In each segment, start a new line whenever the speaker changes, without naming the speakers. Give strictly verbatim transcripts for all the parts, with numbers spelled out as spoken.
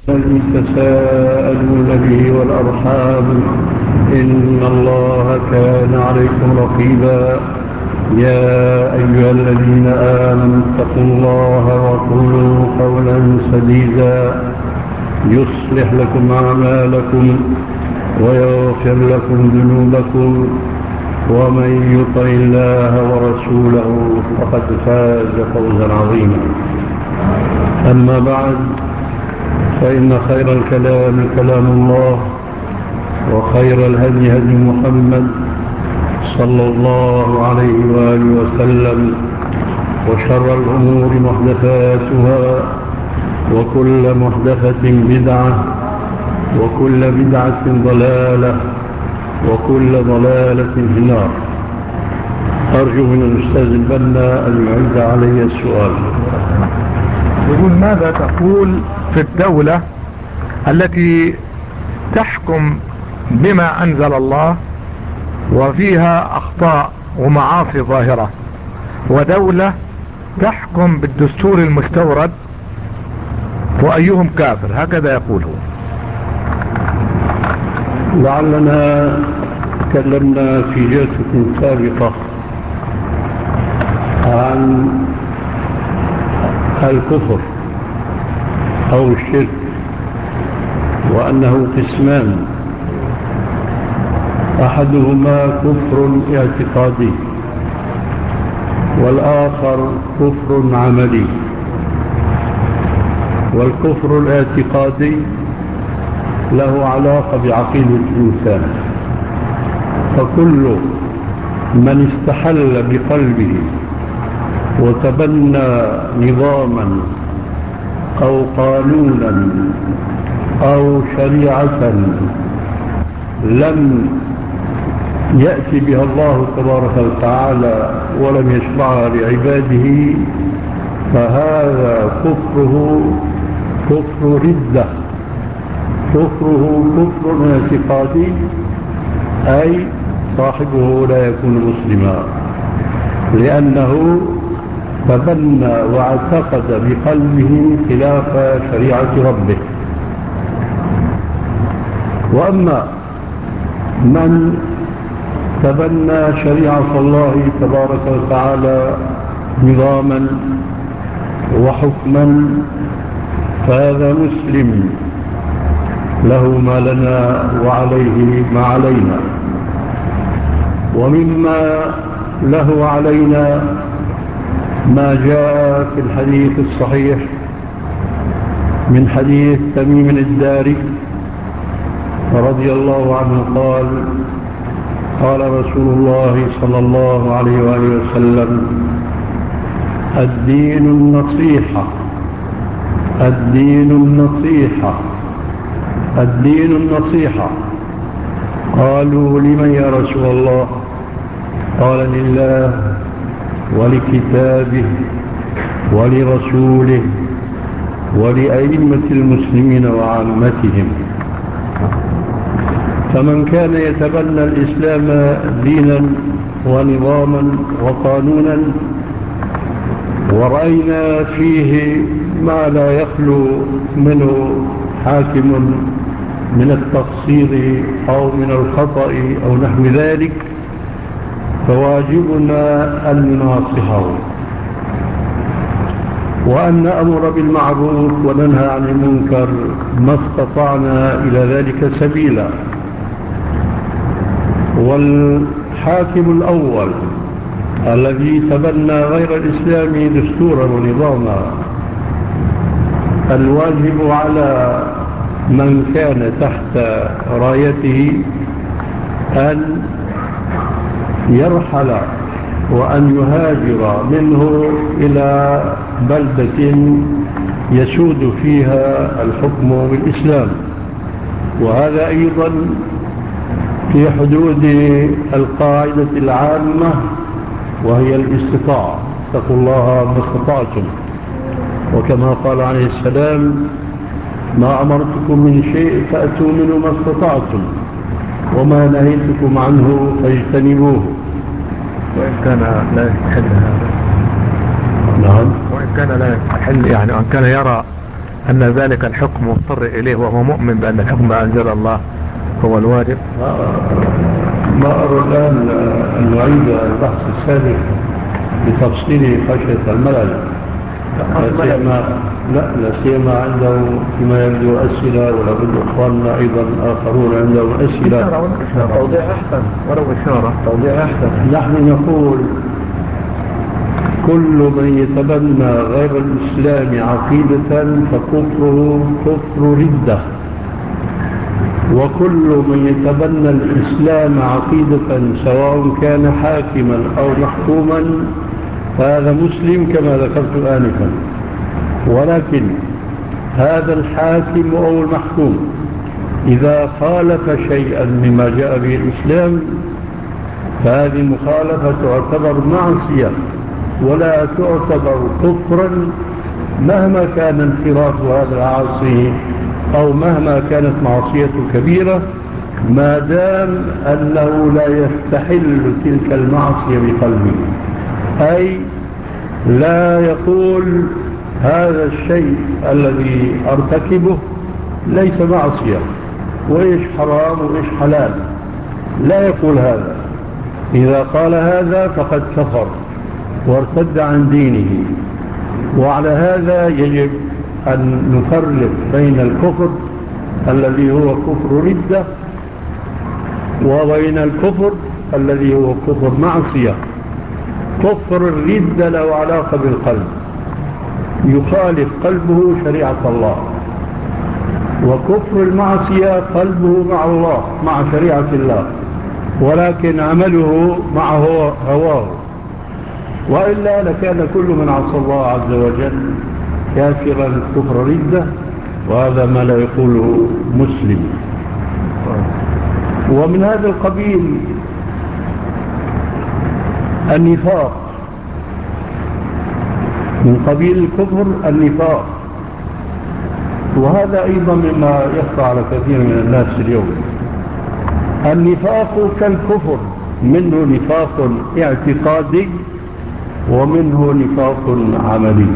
الذي تساءلون به والأرحام إن الله كان عليكم رقيبا. يا أيها الذين آمنوا اتقوا الله وقولوا قولا سديدا يصلح لكم أعمالكم ويغفر لكم ذنوبكم، ومن يطع الله ورسوله فقد فاز فوزا عظيما. أما بعد، فإن خير الكلام كلام الله، وخير الهدي هدي محمد صلى الله عليه وآله وسلم، وشر الأمور محدثاتها، وكل محدثة بدعة، وكل بدعة ضلالة، وكل ضلالة في النار. أرجو من الأستاذ البنا أن يعيد علي السؤال.
يقول: ماذا تقول في الدولة التي تحكم بما أنزل الله وفيها أخطاء ومعاصي ظاهرة، ودولة تحكم بالدستور المستورد، وأيهم كافر؟ هكذا يقول هو.
لعلنا تكلمنا في جلسة سابقة عن الكفر أو الشرك، وأنه قسمان: أحدهما كفر اعتقادي، والآخر كفر عملي. والكفر الاعتقادي له علاقة بعقيدة الإنسان، فكل من استحل بقلبه وتبنى نظاما أو قانونا أو شريعة لم يأتي بها الله تبارك وتعالى ولم يشرعها لعباده، فهذا كفره كفر ردة، كفره كفر اعتقادي، أي صاحبه لا يكون مسلما، لأنه تبنى واعتقد بقلبه خلاف شريعة ربه. وأما من تبنى شريعة الله تبارك وتعالى نظاما وحكما، فهذا مسلم له ما لنا وعليه ما علينا. ومما له علينا ما جاء في الحديث الصحيح من حديث تميم الداري رضي الله عنه قال: قال رسول الله صلى الله عليه وآله وسلم: الدين النصيحة، الدين النصيحة، الدين النصيحة. قالوا: لمن يا رسول الله؟ قال: لله ولكتابه ولرسوله ولأئمة المسلمين وعامتهم. فمن كان يتبنى الإسلام دينا ونظاما وقانونا، ورأينا فيه ما لا يخلو منه حاكم من التقصير أو من الخطأ أو نحو ذلك، فواجبنا أن نناصحه وأن نأمر بالمعروف وننهى عن المنكر ما استطعنا إلى ذلك سبيلا. والحاكم الأول الذي تبنى غير الإسلام دستورا ونظاما، الواجب على من كان تحت رايته أن يرحل وأن يهاجر منه إلى بلدة يسود فيها الحكم بالإسلام، وهذا أيضا في حدود القاعدة العامة، وهي الاستطاعة. اتقوا الله ما استطعتم، وكما قال عليه السلام: ما أمرتكم من شيء فأتوا منه ما استطعتم، وما نهيتكم عنه فاجتنبوه.
وإن كان لا يستحل هذا.
نعم.
وإن كان لا يستحل، يعني وإن كان يرى أن ذلك الحكم مضطر إليه وهو مؤمن بأن الحكم ما أنزل الله هو الواجب؟
ما أرى الآن أن نعيد البحث السابق بتفصيل خشية الملل، لا سيما لا لا سيما عنده فيما يبدو أسئلة، ولابد إخواننا أيضا آخرون عندهم أسئلة.
توضيح أحسن ولو إشارة، توضيح أحسن.
نحن نقول كل من يتبنى غير الإسلام عقيدة فكفره كفر ردة، وكل من يتبنى الإسلام عقيدة سواء كان حاكما أو محكوما فهذا مسلم كما ذكرت آنفا. ولكن هذا الحاكم أو المحكوم إذا خالف شيئا مما جاء به الإسلام فهذه مخالفة تعتبر معصية ولا تعتبر كفرا مهما كان انحراف هذا العاصي أو مهما كانت معصيته كبيرة، ما دام أنه لا يستحل تلك المعصية بقلبه، أي لا يقول هذا الشيء الذي أرتكبه ليس معصية وإيش حرام وإيش حلال، لا يقول هذا. إذا قال هذا فقد كفر وارتد عن دينه. وعلى هذا يجب أن نفرق بين الكفر الذي هو كفر ردة وبين الكفر الذي هو كفر معصية. كفر الردة له علاقة بالقلب، يخالف قلبه شريعة الله، وكفر المعصية قلبه مع الله مع شريعة الله ولكن عمله مع هواه، وإلا لكان كل من عصى الله عز وجل كافرا كفر ردة، وهذا ما لا يقوله مسلم. ومن هذا القبيل النفاق، من قبيل الكفر النفاق، وهذا أيضا مما يخفى على كثير من الناس اليوم. النفاق كالكفر، منه نفاق اعتقادي ومنه نفاق عملي.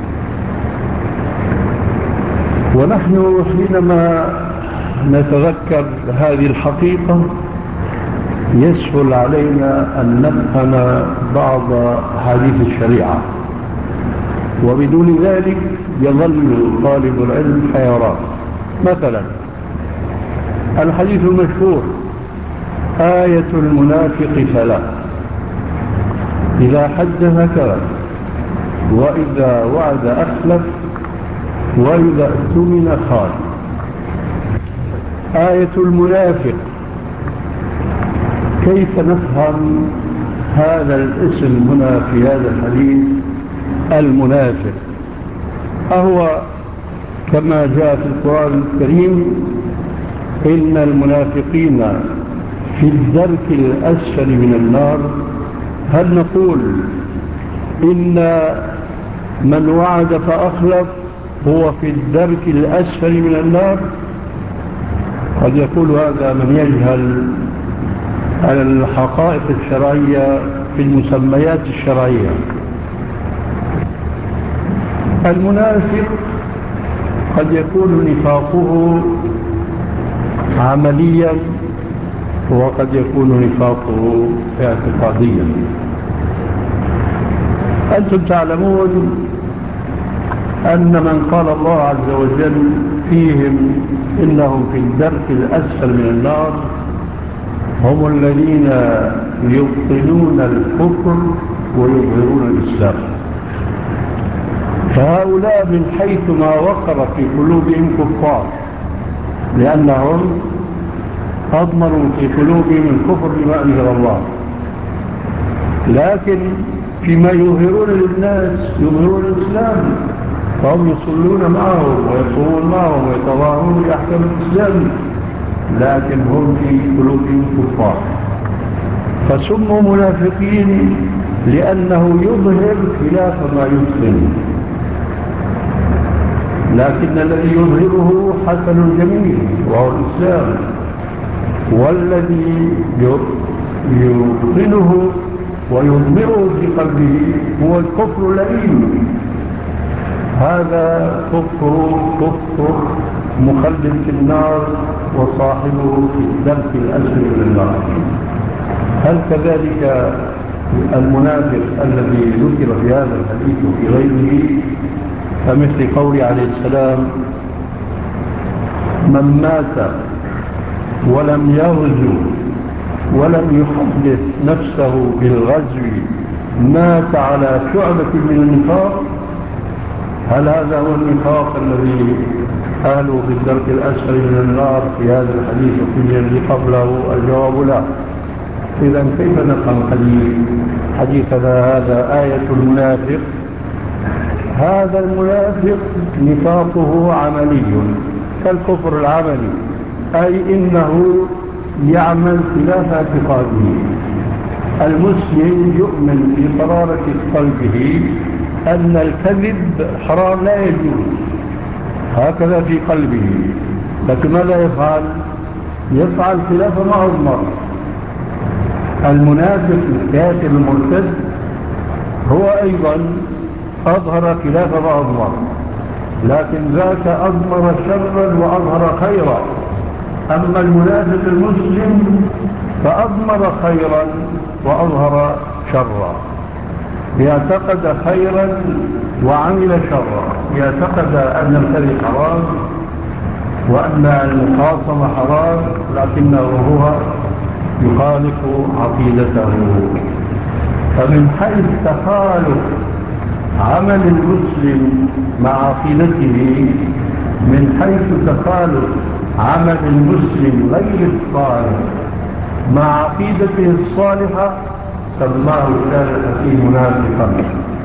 ونحن حينما نتذكر هذه الحقيقة يسهل علينا أن نفهم بعض حديث الشريعة، وبدون ذلك يظل طالب العلم حيران. مثلا الحديث المشهور آية المنافق ثلاث: إذا حدث كذب، وإذا وعد أخلف، وإذا اؤتمن خان. آية المنافق، كيف نفهم هذا الاسم هنا في هذا الحديث المنافق؟ أهو كما جاء في القرآن الكريم إن المنافقين في الدرك الأسفل من النار؟ هل نقول إن من وعد فأخلف هو في الدرك الأسفل من النار؟ قد يقول هذا من يجهل الحقائق الشرعية في المسميات الشرعية. المنافق قد يكون نفاقه عمليا وقد يكون نفاقه اعتقاديا. أنتم تعلمون أن من قال الله عز وجل فيهم إنهم في الدرك الأسفل من النار هم الذين يبطنون الكفر ويظهرون الإسلام. فهؤلاء من حيث ما وقر في قلوبهم كفار، لأنهم أضمروا في قلوبهم الكفر بما أنزل الله، لكن فيما يظهرون للناس يظهرون الإسلام، فهم يصلون معهم ويصومون معهم ويتظاهرون بأحكام الإسلام، لكن هم في قلوبهم كفار. فسموا منافقين لأنه يظهر خلاف ما يبطن، لكن الذي يظهره حسن جميل وهو الإسلام، والذي يبطنه ويضمره في قلبه هو الكفر اللئيم. هذا كفر كفر مخلد في النار وصاحبه في الدرك الأسفل من النار. هل كذلك المنافق الذي ذكر في هذا الحديث وفي غيره كمثل قول عليه السلام: من مات ولم يغزو ولم يحدث نفسه بالغزو مات على شعبة من النفاق؟ هل هذا هو النفاق الذي قالوا في الدرك الأسفل من النار في هذا الحديث وفي الذي قبله؟ الجواب لا. إذا كيف نفهم حديث حديثنا هذا؟ آية المنافق، هذا المنافق نفاقه عملي كالكفر العملي، أي إنه يعمل خلاف اعتقاده. المسلم يؤمن في قرارة قلبه أن الكذب حرام لا يجوز، هكذا في قلبه، لكن ماذا يفعل؟ يفعل خلاف ما أضمر. المنافق الكافر المرتد هو أيضا أظهر خلاف ما أضمر، لكن ذاك أضمر شرا وأظهر خيرا. أما المنافق المسلم فأضمر خيرا وأظهر شرا، يعتقد خيرا وعمل شرا، يعتقد أن الكذب حرام وأن المخاصمة حرام، لكنه هو يخالف عقيدته. فمن حيث تخالف عمل المسلم مع عقيدته، من حيث تخالف عمل المسلم غير الصالح مع عقيدته الصالحة، سماه ذلك منافقا.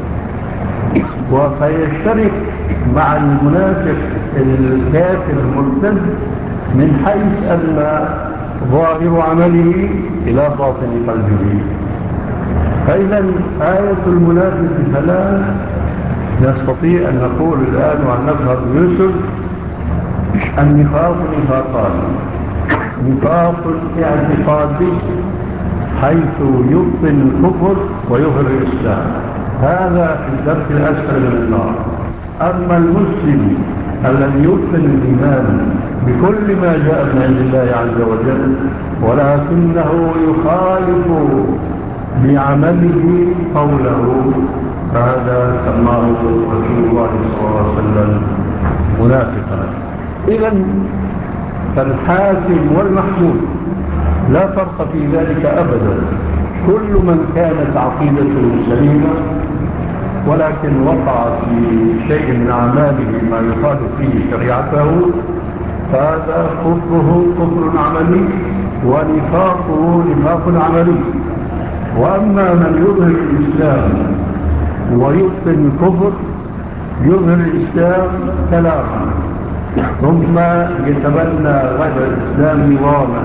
وفيشترك مع المنافق الكافر المرتد من حيث أن ظاهر عمله إلى باطن قلبه. فإذا آية المنافق ثلاث، نستطيع أن نقول الآن وأن نظهر يوسف النفاق نفاقان: نفاق اعتقادي حيث يبطن الكفر ويظهر الإسلام، هذا في الدرك الأسفل من النار. أما المسلم الذي يبطن الإيمان بكل ما جاء من عند الله عز وجل ولكنه يخالف بعمله قوله، هذا سماه رسول الله صلى الله عليه وسلم منافقا. إذن فالحاكم والمحكوم لا فرق في ذلك أبدا. كل من كانت عقيدته سليمة ولكن وقع في شيء من أعماله ما يخالف فيه شريعته، فهذا كفره كفر عملي ونفاقه نفاق عملي. وأما من يظهر الإسلام ويبطن الكفر، يظهر الإسلام كلاما ثم يتبنى غير الإسلام نظاما،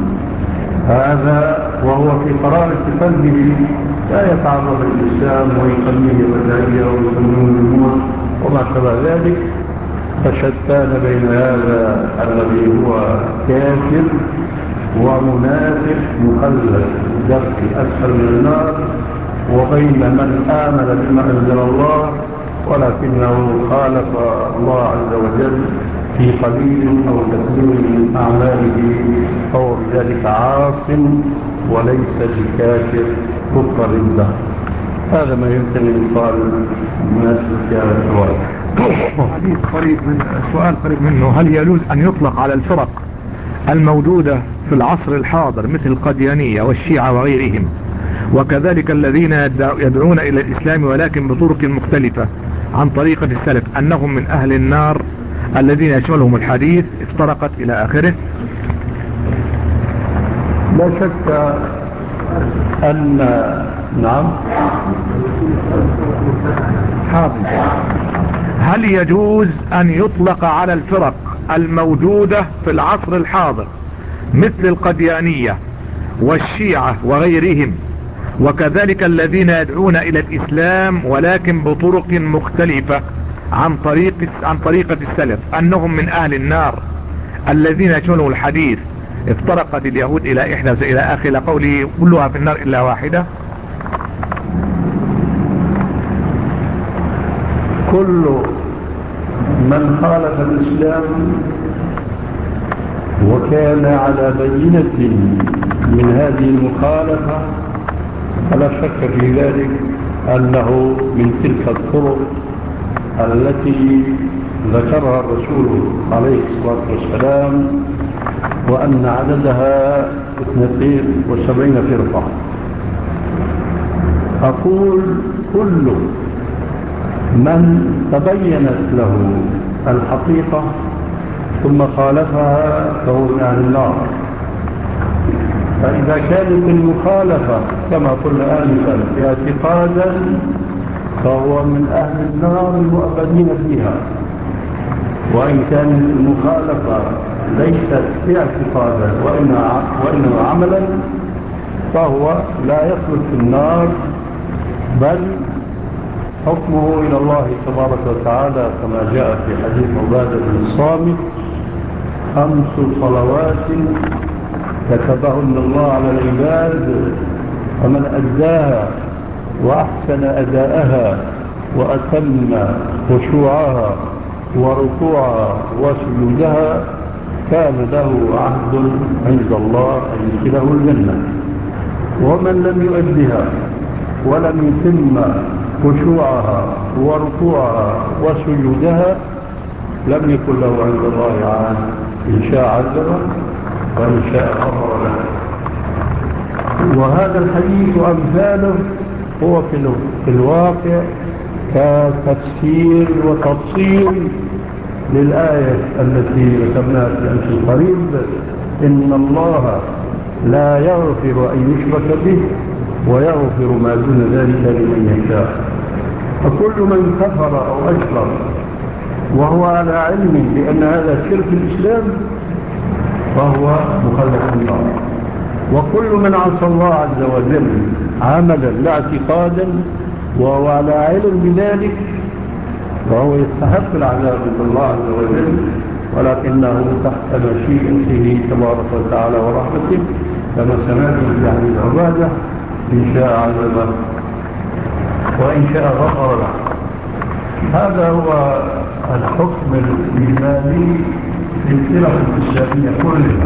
هذا وهو في قرارة قلبه لا يتعرض الإسلام ويسميه بدعية ويسميه الموت وما شابه ذلك. فشتان بين هذا الذي هو كافر ومنافق مخلد درك الأسفل من النار، وبين من آمن بما أنزل الله ولكنه خالف الله عز وجل في قليل أو كثير من أعماله، فهو بذلك عاص وليس بكافر كفر الدهر. هذا ما يمكن أن يقال مناسب في هذا السؤال.
حديث قريب من سؤال قريب منه: هل يجوز أن يطلق على الفرق الموجودة في العصر الحاضر مثل القديانية والشيعة وغيرهم، وكذلك الذين يدعون إلى الإسلام ولكن بطرق مختلفة عن طريقة السلف، أنهم من أهل النار الذين يشملهم الحديث افترقت إلى آخره؟
لا شك أن نعم
حاضر. هل يجوز أن يطلق على الفرق الموجودة في العصر الحاضر مثل القديانية والشيعة وغيرهم، وكذلك الذين يدعون إلى الإسلام ولكن بطرق مختلفة عن طريق عن طريقة السلف، أنهم من أهل النار الذين يشملهم الحديث افترقت اليهود إلى إحدى إلى آخر قوله كلها في النار إلا واحدة؟
كل من خالف الإسلام وكان على بينة من هذه المخالفة فلا شك في ذلك أنه من تلك الطرق التي ذكرها الرسول عليه الصلاة والسلام وأن عددها اثنتين وسبعين فرقة. أقول كل من تبينت له الحقيقة ثم خالفها فهو من أهل النار. فإذا كانت المخالفة كما قلنا آنفا اعتقادا فهو من أهل النار المؤبدين فيها، وإن كانت المخالفة ليست اعتقادا وإنما عملا فهو لا يخلد في النار، بل حكمه إلى الله تبارك وتعالى كما جاء في حديث عبادة بن الصامت: خمس صلوات كتبهن الله على العباد فمن أداها وأحسن أداءها وأتم خشوعها وركوعها وسجودها كان له عهد عند الله أن يدخله الجنة. ومن لم يؤدها ولم يتم خشوعها وركوعها وسجودها لم يكن له عند الله عهد، إن شاء عذبه وإن شاء غفر له. وهذا الحديث أمثاله هو في الواقع كتفسير وتفصيل للآية التي ذكرناها في الأمس القريب: إن الله لا يغفر أن يشرك به ويغفر ما دون ذلك لمن يشاء. فكل من كفر أو أشرك وهو على علم بأن هذا شرك الإسلام فهو مخلد في النار. وكل من عصى الله عز وجل عملا لا اعتقادا وهو على علم بذلك فهو يستحق العذاب من الله عز وجل، ولكنه تحت مشيئته تبارك وتعالى ورحمته كما سمعتم في حديث عبادة: إن شاء عذبه وإن شاء غفر له. هذا هو الحكم الإجمالي للفرق الإسلامية كلها،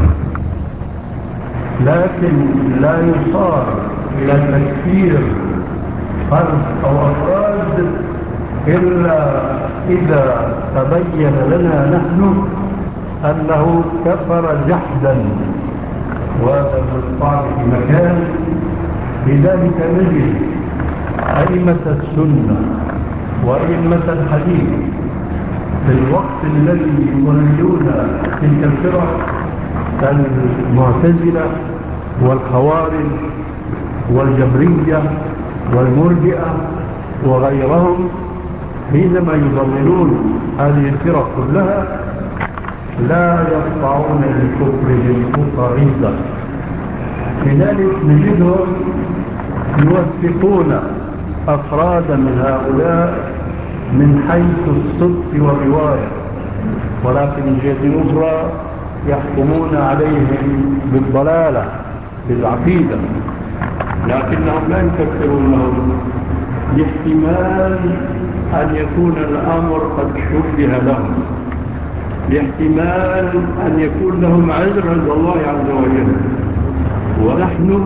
لكن لا يصار إلى تكفير فرد أو أفراد إلا إذا تبين لنا نحن أنه كفر جحدا، وهذا الصعب في مكان. لذلك نجد أئمة السنة وأئمة الحديث في الوقت الذي يضلون تلك الفرق المعتزلة والخوارج والجبرية والمرجئة وغيرهم، حينما يضللون هذه الفرق كلها لا يقطعون لكفرهم فريضة. لذلك نجدهم يوثقون أفرادا من هؤلاء من حيث الصدق والرواية، ولكن من جهة أخرى يحكمون عليهم بالضلالة بالعقيدة، لكنهم لا يكفرونهم لاحتمال أن يكون الأمر قد شبه لهم، لاحتمال أن يكون لهم عذر عند الله عز وجل. ونحن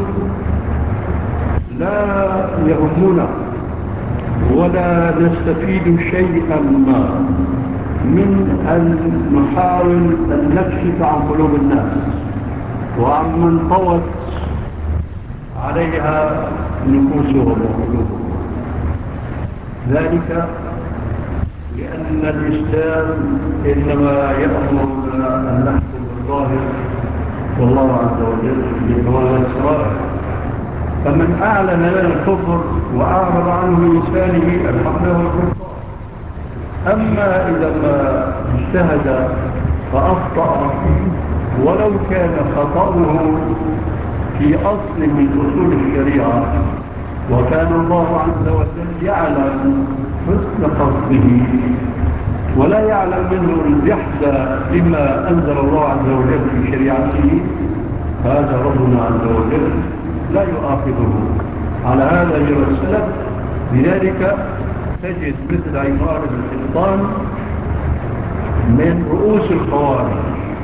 لا يهمنا ولا نستفيد شيئا ما من أن نحاول أن نكشف عن قلوب الناس وعن من طوت عليها نفوسهم وقلوبهم، ذلك لأن الإسلام إنما يأمرنا أن نحكم بالظاهر والله عز وجل يتولى السرائر. فمن أعلن لنا الكفر وأعرض عنه بلسانه الحق له الكفر. أما إذا ما اجتهد فأخطأ ولو كان خطأه في أصل من أصول الشريعة وكان الله عز وجل يعلم حسن قصده ولا يعلم منه الجحد لما أنزل الله عز وجل في شريعته، هذا ربنا عز وجل لا يؤاخذه. على هذا يرى السلف. لذلك تجد مثل عمار بن سلطان من رؤوس الخوارج،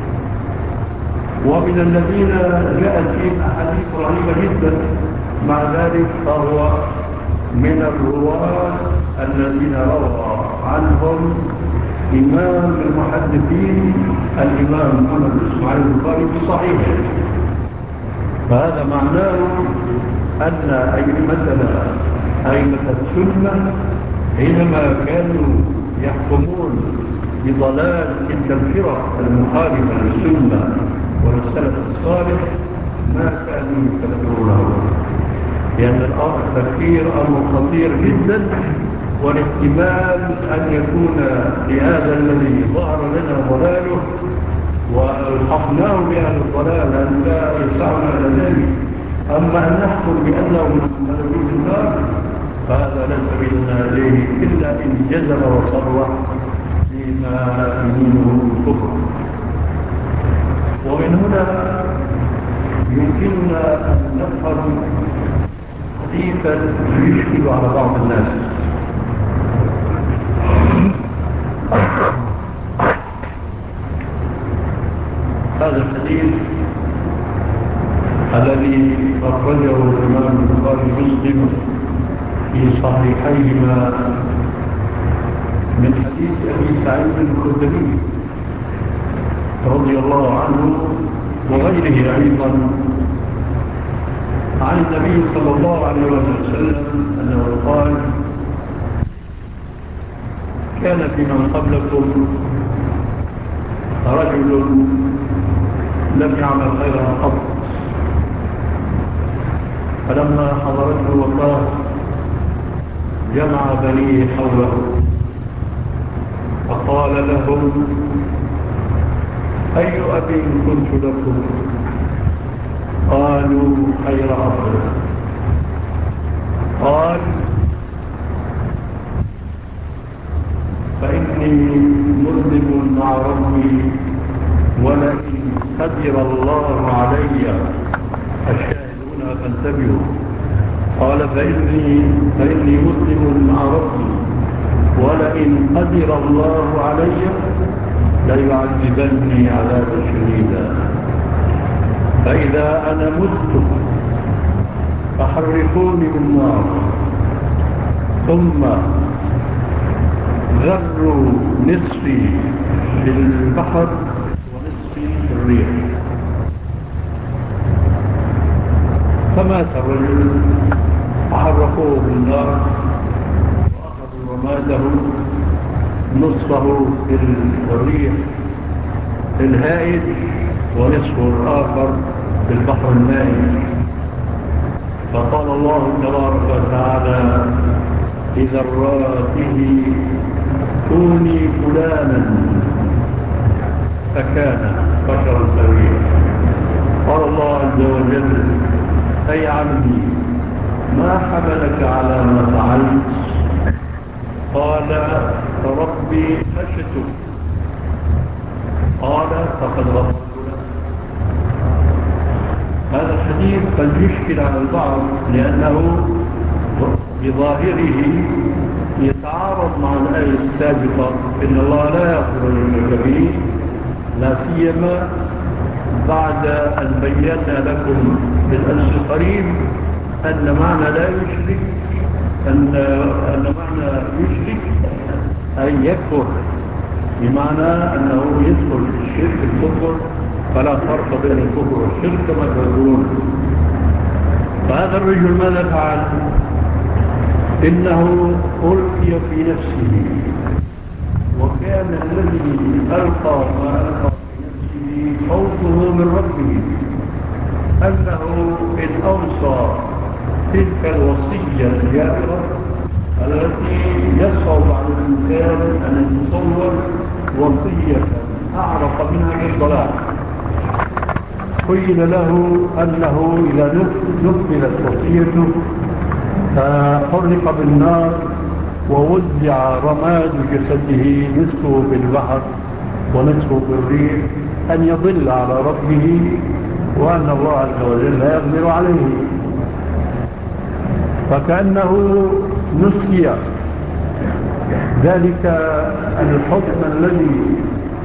ومن الذين جاءت فيهم أحاديث رهيبة جدا. مع ذلك فهو من الرواة الذين روى عنهم إمام المحدثين الإمام محمد بن إسماعيل البخاري في صحيحه. فهذا معناه أن أئمتنا أئمة السنة حينما كانوا يحكمون بضلال تلك الفرق المخالفة للسنة وللسلف الصالح ما كانوا يكفرونه، لأن الأمر التكفير أمر خطير جدا، والاحتمال أن يكون لهذا الذي ظهر لنا ضلاله والحقناه بأهل الضلال أن لا يسعنا إلى ذلك. أما أن نحكم بأنه مخلوق النار فهذا ليس بيننا إليه إلا إن جزم وصرح بما يمينه الكفر. ومن هنا يمكننا أن نفهم حديثا يشكل على بعض الناس. هذا الحديث الذي أخرجه الإمام البخاري ومسلم في صحيحيهما من حديث أبي سعيد الخدري رضي الله عنه وغيره أيضا عن النبي صلى الله عليه وسلم أنه قال: كان في من قبلكم رجل لم يعمل خيرا قط، فلما حضرته الوفاة جمع بنيه حوله فقال لهم: أي أب كنت لكم؟ قالوا: خير أب. قال: فإني مذنب مع ربي ولئن قدر الله علي، الشاهدون فانتبهوا. قال: فإني, فإني مذنب مع ربي ولئن قدر الله علي ليعذبني عذابا شديدا، فإذا أنا مت فحرقوني بالنار ثم غروا نصفي في البحر ونصفي في الريح. فمات الرجل فحرقوه بالنار وأخذوا رماده نصفه في الريح في الهائج ونصفه الآخر في البحر المائي. فقال الله تبارك وتعالى إذا راته كوني فلانا فكان بشرا سويا. قال الله عز وجل: أي عبدي ما حملك على ما فعلت؟ قال: ربي خشيتك. قال: فقد غفرت له. هذا الحديث قد يشكل على البعض لأنه بظاهره يتعارض مع الآية السابقة: إن الله لا يغفر للمشركين، لا سيما بعد أن بينا لكم بالأمس القريب أن معنى لا يشرك أن أن معنى يشرك أي يكفر، بمعنى أنه يدخل في الشرك الكفر، فلا فرق بين الكفر والشرك كما تقولون. فهذا الرجل ماذا فعل؟ إنه ألقي في نفسه، وكان الذي ألقى ما ألقى في نفسه خوفه من ربه، أنه إن أوصى تلك الوصية الجائرة التي يصعب على الإنسان أن يتصور وصية أعرف منها الضلال، قيل له أنه إذا نكملت وصيته فحرق بالنار ووزع رماد جسده نصفه في البحر ونصفه في الريح أن يضل على ربه وأن الله عز وجل لا يقدر عليه. فكأنه نسي ذلك الحكم الذي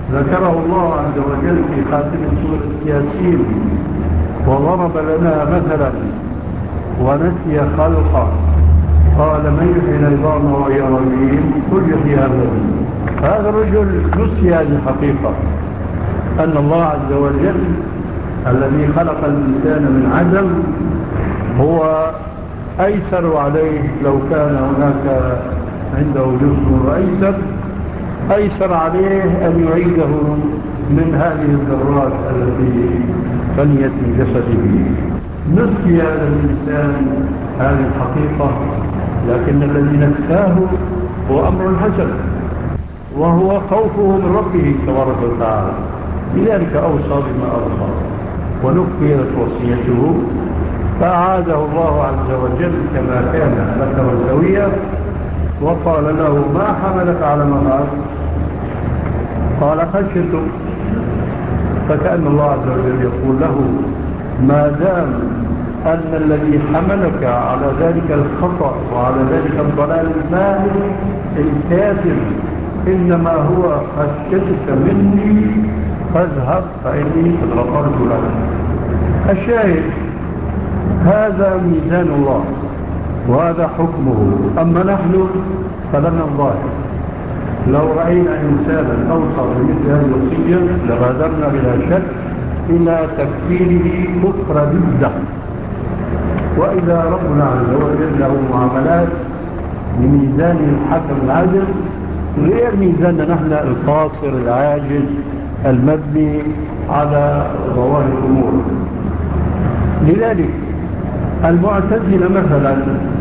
ذكره الله عز وجل في خاتم سورة ياسين، وضرب لنا مثلا ونسي خلقه قال من يحيي العظام وهي رميم قل يحييها الذي. هذا الرجل نسي هذه الحقيقة، أن الله عز وجل الذي خلق الإنسان من عدم هو أيسر عليه لو كان هناك عنده جسم أيسر أيسر عليه أن يعيده من هذه الذرات التي فنيت من جسده. نسي هذا الإنسان هذه الحقيقة، لكن الذي نساه هو أمر حسن، وهو خوفه من ربه تبارك وتعالى، لذلك أوصى بما أوصى ونكملت وصيته فأعاده الله عز وجل كما كان ذكرا سويا، وقال له ما حملك على ما فعلت؟ قال خشيت. فكأن الله عز وجل يقول له ما دام أن الذي حملك على ذلك الخطأ وعلى ذلك الضلال الماهر الكافر إنما هو خشيتك مني فاذهب فإني قد غفرت لك. الشاهد هذا ميزان الله وهذا حكمه. أما نحن فلنا الظاهر، لو رأينا إنسانا أوصى بمثل هذه الوصية لبادرنا بلا شك إلى تكفيره كفر ردة. وإذا ربنا عز وجل له معاملات بميزان الحكم العاجز غير ميزاننا نحن القاصر العاجز المبني على ظواهر الأمور. لذلك المعتزلة مثلا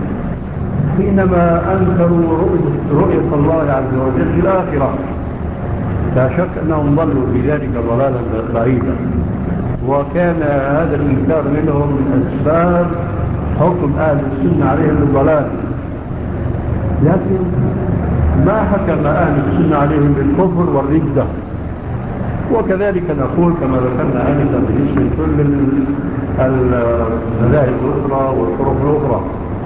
حينما أنكروا رؤية الله عز وجل في الآخرة لا شك أنهم ضلوا في ذلك ضلالا بعيدا، وكان هذا الإنكار منهم من أسباب حكم أهل السنة عليهم بالضلال، لكن ما حكم أهل السنة عليهم بالكفر والردة. وكذلك نقول كما ذكرنا آنفا بالنسبة لكل المذاهب الأخرى والطرق الأخرى،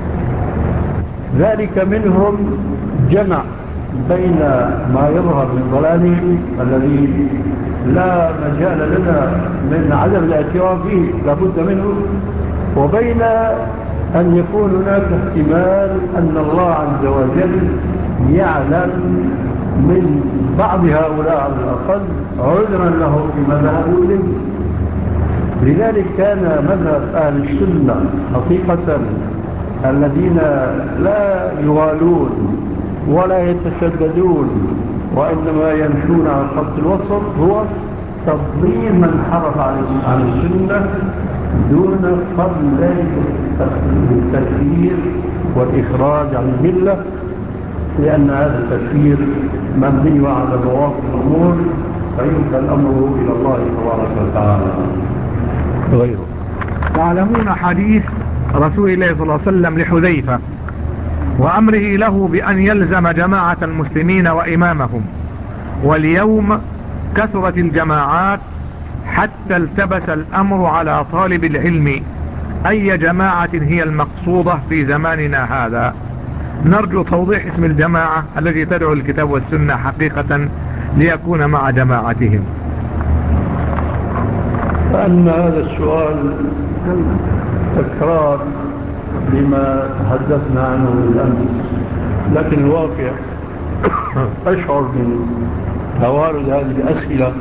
ذلك منهم جمع بين ما يظهر من ضلاله الذي لا مجال لنا من عدم الاعتراف به لابد منه، وبين أن يكون هناك احتمال أن الله عز وجل يعلم من بعض هؤلاء على الأقل عذرا له فيما ذهبوا إليه. لذلك كان مذهب أهل السنة حقيقة الذين لا يغالون ولا يتشددون وإنما يمشون على الخط الوسط هو تفضيل من حرف عن السنة دون فضل ذلك التكفير والإخراج عن الملة، لأن هذا التكفير مبني على مواقف الأمور فيمكن أمره إلى الله تبارك وتعالى غيره.
تعلمون حديث رسول الله صلى الله عليه وسلم لحذيفة وأمره له بأن يلزم جماعة المسلمين وإمامهم، واليوم كثرت الجماعات حتى التبس الأمر على طالب العلم أي جماعة هي المقصودة في زماننا هذا. نرجو توضيح اسم الجماعة التي تدعو الكتاب والسنة حقيقة ليكون مع جماعتهم.
فأن هذا السؤال تكرار لما تحدثنا عنه بالأمس، لكن الواقع أشعر من توارد هذه الأسئلة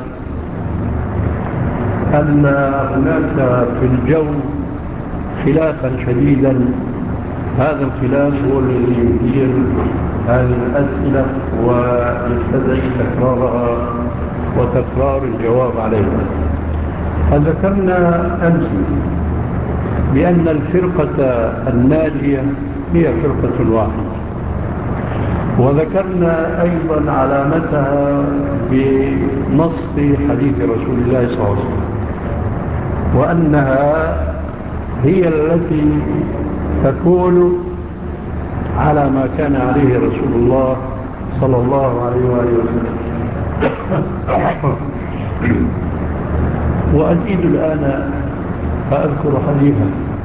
أن هناك في الجو خلافا شديدا، هذا الخلاف هو الذي يثير هذه الأسئلة ويستدعي تكرارها وتكرار الجواب عليها. ذكرنا أمس بأن الفرقة الناجية هي فرقة واحدة، وذكرنا أيضا علامتها بنص حديث رسول الله صلى الله عليه وسلم، وأنها هي التي تكون على ما كان عليه رسول الله صلى الله عليه وآله وسلم. وأزيد الآن فأذكر حديثا،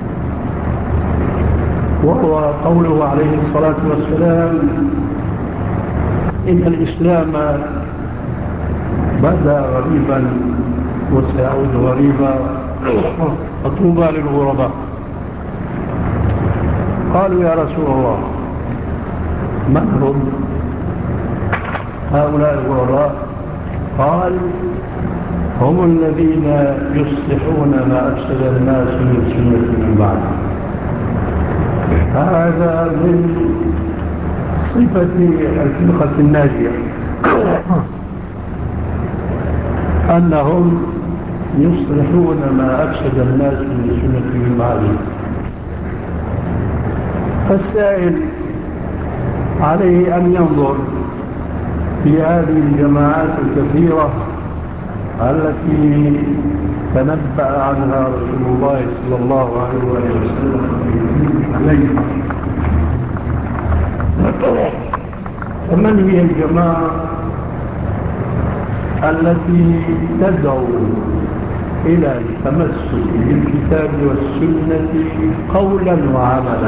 وهو قوله عليه الصلاة والسلام إن الإسلام بدأ غريبا وسيعود غريبا، فطوبى للغرباء. قالوا يا رسول الله من هم هؤلاء الغرباء؟ قال هم الذين يصلحون ما أفسد الناس من سنة من بعد. هذا من صفة الفرقة الناجية أنهم يصلحون ما أفسد الناس من سنة من بعد. فالسائل عليه أن ينظر في هذه الجماعات الكثيرة التي تنبأ عنها رسول الله صلى الله عليه وسلم عليها. فمن هي الجماعة التي تدعو إلى التمسك بالكتاب والسنة قولا وعملا؟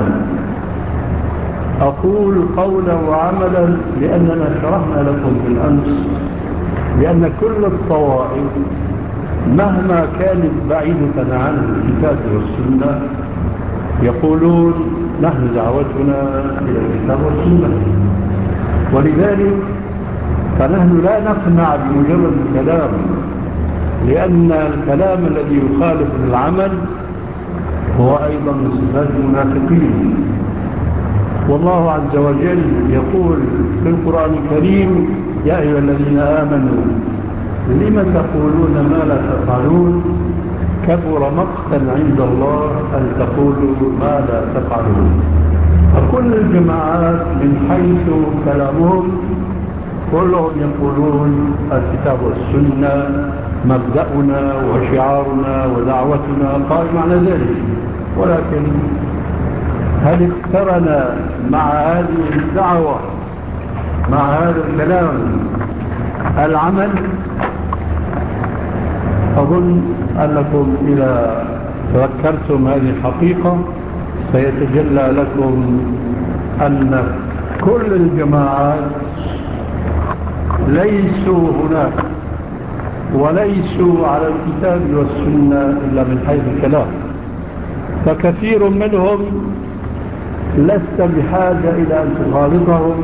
أقول قولا وعملا لأننا شرحنا لكم بالأمس بأن كل الطوائف مهما كانت بعيدة عن الكتاب والسنة يقولون نحن دعوتنا إلى الكتاب والسنة. ولذلك فنحن لا نقنع بمجرد الكلام، لأن الكلام الذي يخالف العمل هو أيضا من صفات المنافقين. والله عز وجل يقول في القرآن الكريم يا أيها الذين آمنوا لم تقولون ما لا تفعلون كبر مقتا عند الله أن تقولوا ما لا تفعلون. فكل الجماعات من حيث كلامهم كلهم يقولون الكتاب والسنة مبدأنا وشعارنا ودعوتنا قائم على ذلك، ولكن هل اقترن مع هذه الدعوة مع هذا الكلام العمل؟ أظن أنكم إذا تذكرتم هذه الحقيقة سيتجلى لكم أن كل الجماعات ليسوا هناك وليسوا على الكتاب والسنة إلا من حيث الكلام. فكثير منهم لست بحاجة إلى أن تخالطهم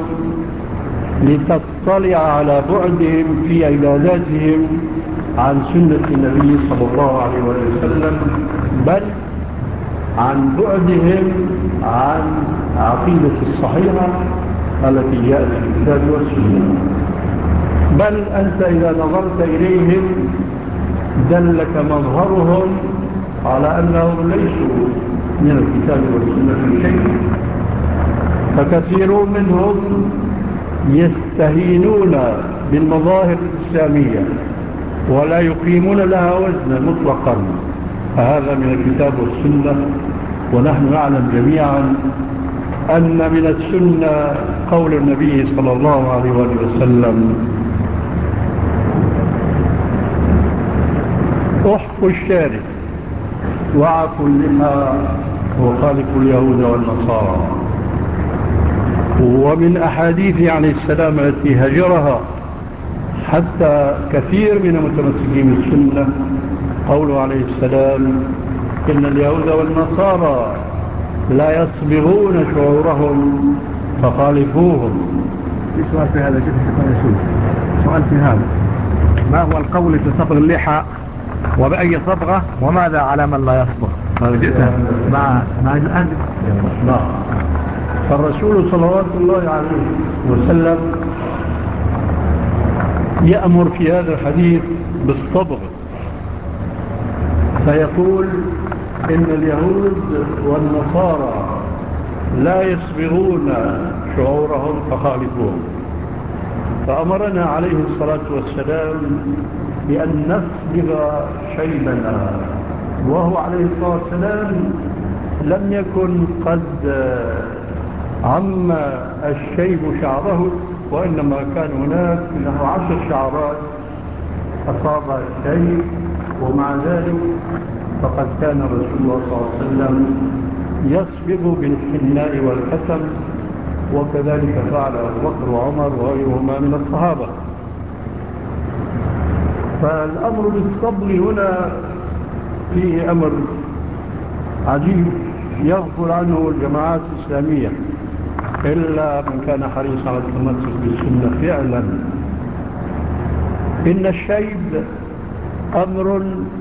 لتطلع على بعدهم في عباداتهم عن سنة النبي صلى الله عليه وسلم، بل عن بعدهم عن عقيدة الصحيحة التي جاءت في الكتاب والسنة. بل أنت إذا نظرت إليهم دلك مظهرهم على أنهم ليسوا من الكتاب والسنة في شيء. فكثير منهم يستهينون بالمظاهر الإسلامية ولا يقيمون لها وزنا مطلقا، فهذا من الكتاب والسنة. ونحن نعلم جميعا أن من السنة قول النبي صلى الله عليه وسلم احفوا الشارع وعفوا اللحى وخالفوا اليهود والنصارى. ومن أحاديث عليه السلام التي هجرها حتى كثير من المتمسكين بالسنة قوله عليه السلام إن اليهود والنصارى لا يصبغون شعورهم فخالفوهم.
في سؤال في هذا جدا شكرا يسوع. سؤال في هذا، ما هو القول في صبغ اللحى وبأي صبغة وماذا على من لا يصبغ؟ جدا مع مع الأهل.
نعم. فالرسول صلوات الله عليه وسلم يأمر في هذا الحديث بالصبغ، فيقول إن اليهود والنصارى لا يصبغون شعورهم فخالفوهم. فأمرنا عليه الصلاة والسلام بأن نصبغ شيبنا، وهو عليه الصلاة والسلام لم يكن قد عم الشيب شعره، وإنما كان هناك له عشر شعرات أصاب الشيب، ومع ذلك فقد كان رسول الله صلى الله عليه وسلم يصبغ بالحناء والكتم، وكذلك فعل أبو بكر وعمر وغيرهما من الصحابة. فالأمر بالصبر هنا فيه أمر عجيب يغفل عنه الجماعات الإسلامية إلا من كان حريصا على التمسك بالسنة فعلا. إن الشيب أمر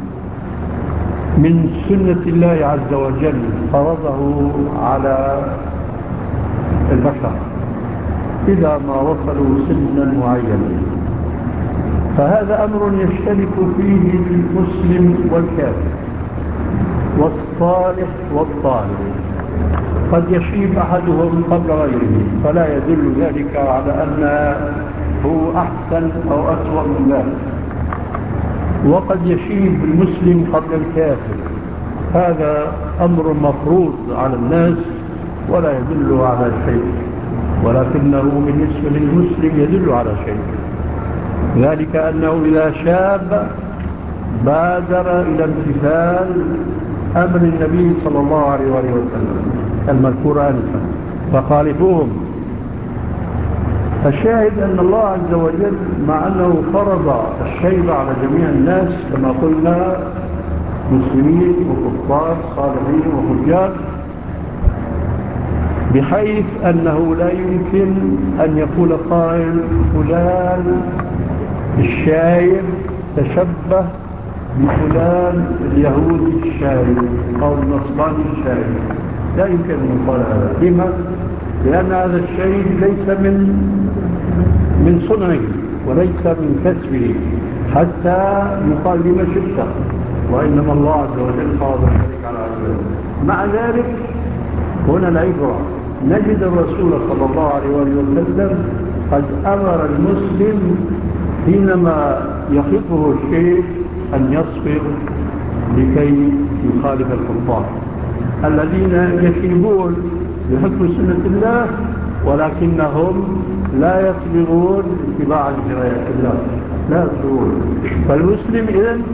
من سنة الله عز وجل فرضه على البشر إذا ما وصلوا سنا معينا، فهذا أمر يشترك فيه المسلم والكافر والصالح والطالب. قد يشيب أحدهم قبل غيره فلا يدل ذلك على أنه أحسن أو أسوأ من ذلك، وقد يشيب المسلم قبل الكافر، هذا أمر مفروض على الناس ولا يدل على شيء، ولكنه بالنسبة للمسلم يدل على شيء، ذلك أنه إذا شاب بادر إلى امتثال أمر النبي صلى الله عليه وسلم المذكور آنفا فخالفوهم. الشاهد أن الله عز وجل مع أنه فرض الشيب على جميع الناس كما قلنا مسلمين وكفار صالحين وفجار، بحيث أنه لا يمكن أن يقول قائل فلان الشايب تشبه بفلان اليهودي الشايب أو النصراني الشايب، لا يمكن أن يقال هذا. لما؟ لأن هذا الشيء ليس من من صنعه وليس من كسبه حتى يقال لما شئت، وإنما الله عز وجل فرض ذلك على عباده. مع ذلك هنا العبرة، نجد الرسول صلى الله عليه وسلم قد أمر المسلم حينما يخطه الشيء أن يصبر لكي يخالف الكفار الذين يشيبون بحكم سنة الله ولكنهم لا يصبرون اتباعا لشريعة الله، لا يصبرون. فالمسلم إذن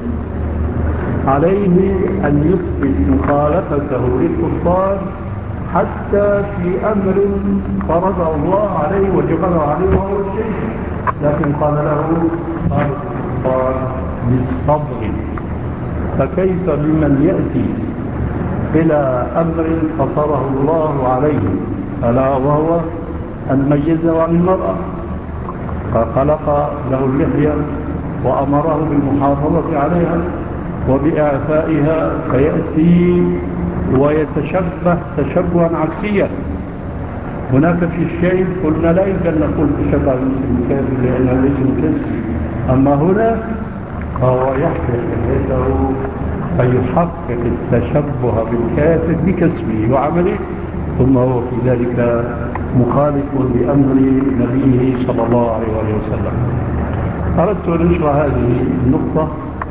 عليه أن يثبت مخالفته للكفار حتى في أمر فرضه الله عليه وجبره عليه وهو الشيء، لكن قال له قال الكفار بالصبر. فكيف بمن يأتي إلى أمر فطره الله عليه، ألا وهو أن ميزه عن المرأة فخلق له اللحية وأمره بالمحافظة عليها وبإعفائها، فيأتي ويتشبه تشبها عكسيا. هناك في الشيء قلنا لا يمكن أن نقول تشبه المسلم الكافر لأنه ليس مكسر، أما هنا فهو يحفظ لحيته فيحقق التشبه بالكافر بكسبه وعمله، ثم هو في ذلك مخالف لأمر نبيه صلى الله عليه وسلم. أردت أن أشرح هذه النقطة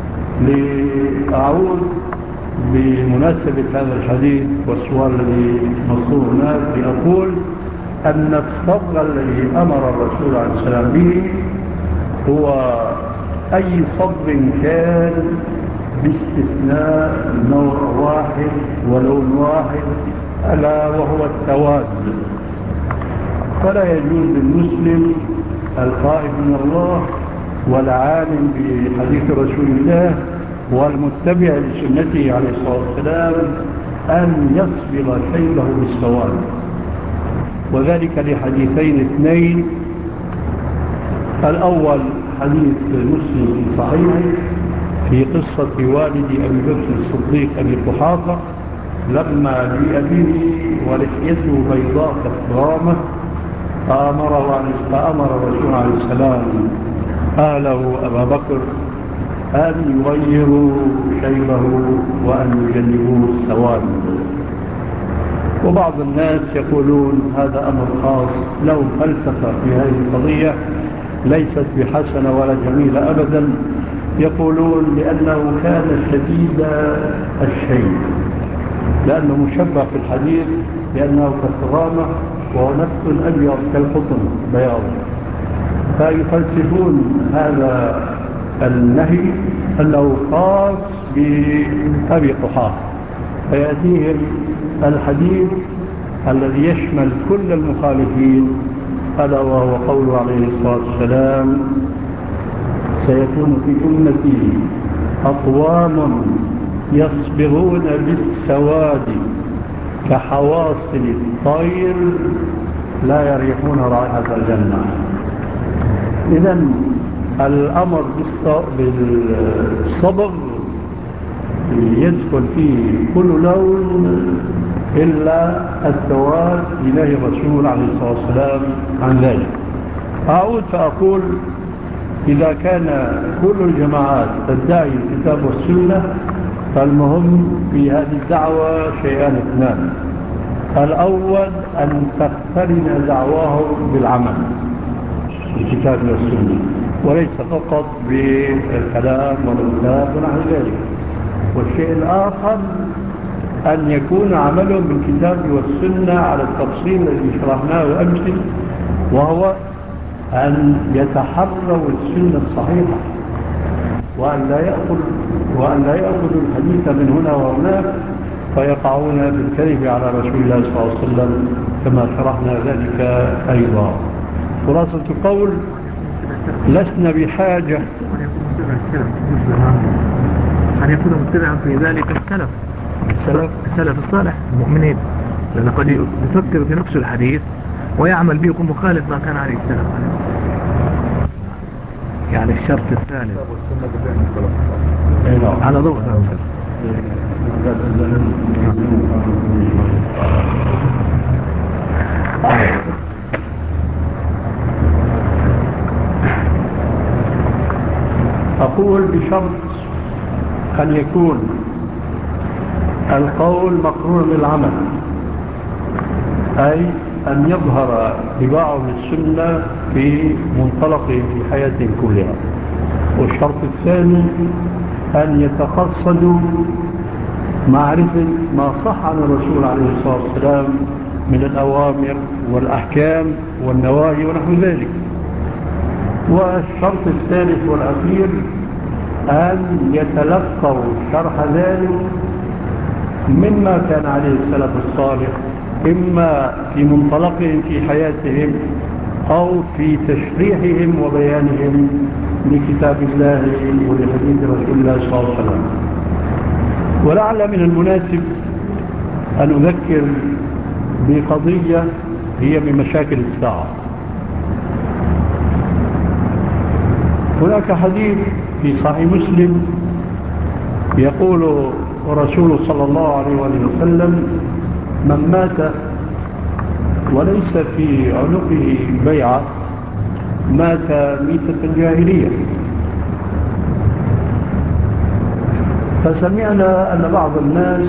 لأعود بمناسبة هذا الحديث والسؤال الذي مطلوب هناك لأقول أن الصبر الذي أمر الرسول عليه السلام به هو أي صبر كان باستثناء نوع واحد ولون واحد ألا وهو التوازن. فلا يجوز للمسلم الخائف من الله والعالم بحديث رسول الله والمتبع لسنته عليه الصلاة والسلام أن يصبر شيبه بالسواد، وذلك لحديثين اثنين. الأول حديث مسلم في صحيحه في قصة والد أبي بكر الصديق أبي قحافة لما جيء به ولحيته بيضاء كالكرامة فأمره فأمر الرسول عليه السلام آله أبا بكر أن يغيروا شيبه وأن يجنبوه السواد. وبعض الناس يقولون هذا أمر خاص، له فلسفة في هذه القضية ليست بحسنة ولا جميلة أبدا. يقولون لأنه كان شديد الشيب، لأنه مشبه في الحديث لأنه كالصغامة وهو نفس أبيض كالقطن بياض، فيفلسفون هذا النهي أنه خاص بأبي قحافة، فيأتيهم الحديث الذي يشمل كل المخالفين ألا وهو قوله عليه الصلاة والسلام سيكون في أمتي أقوام يصبغون بالسواد كحواصل الطير لا يريحون رائحة الجنة. إذن الأمر بالصبغ يدخل فيه كل لون إلا السواد إليه الرسول عليه الصلاة والسلام عن ذلك. أعود فأقول إذا كان كل الجماعات تدعي الكتاب والسنة فالمهم في هذه الدعوة شيئان اثنان: الأول أن تقترن دعواهم بالعمل بالكتاب والسنة وليس فقط بالكلام والكتاب ونحو ذلك. والشيء الآخر أن يكون عملهم بالكتاب والسنة على التفصيل الذي شرحناه أمس، وهو أن يتحروا السنة الصحيحة وأن لا يأخذ وأن لا يأخذوا الحديث من هنا وهناك فيقعون بالكذب على رسول الله صلى الله عليه وسلم كما شرحنا ذلك أيضا. خلاصة القول: لسنا بحاجة
أن يكون متبعا في ذلك السلف
السلف
السلف الصالح المؤمنين، لأن قد يفكر في نفس الحديث ويعمل به يكون مخالف ما كان عليه السلف. يعني الشرط الثالث على ضوء
أقول بشرط أن يكون القول مقرون بالعمل، أي أن يظهر اتباعهم للسنة في منطلقهم في حياتهم كلها. والشرط الثاني أن يتقصدوا معرفة ما صح عن الرسول عليه الصلاة والسلام من الأوامر والأحكام والنواهي ونحو ذلك. والشرط الثالث والأخير أن يتلقوا شرح ذلك مما كان عليه السلف الصالح، إما في منطلقهم في حياتهم أو في تشريحهم وبيانهم لكتاب الله ولحديث رسول الله صلى الله عليه وسلم. ولعل من المناسب أن أذكر بقضية هي من مشاكل الساعة. هناك حديث في صحيح مسلم يقول الرسول صلى الله عليه وسلم: من مات وليس في عنقه بيعة مات ميتة الجاهلية. فسمعنا أن بعض الناس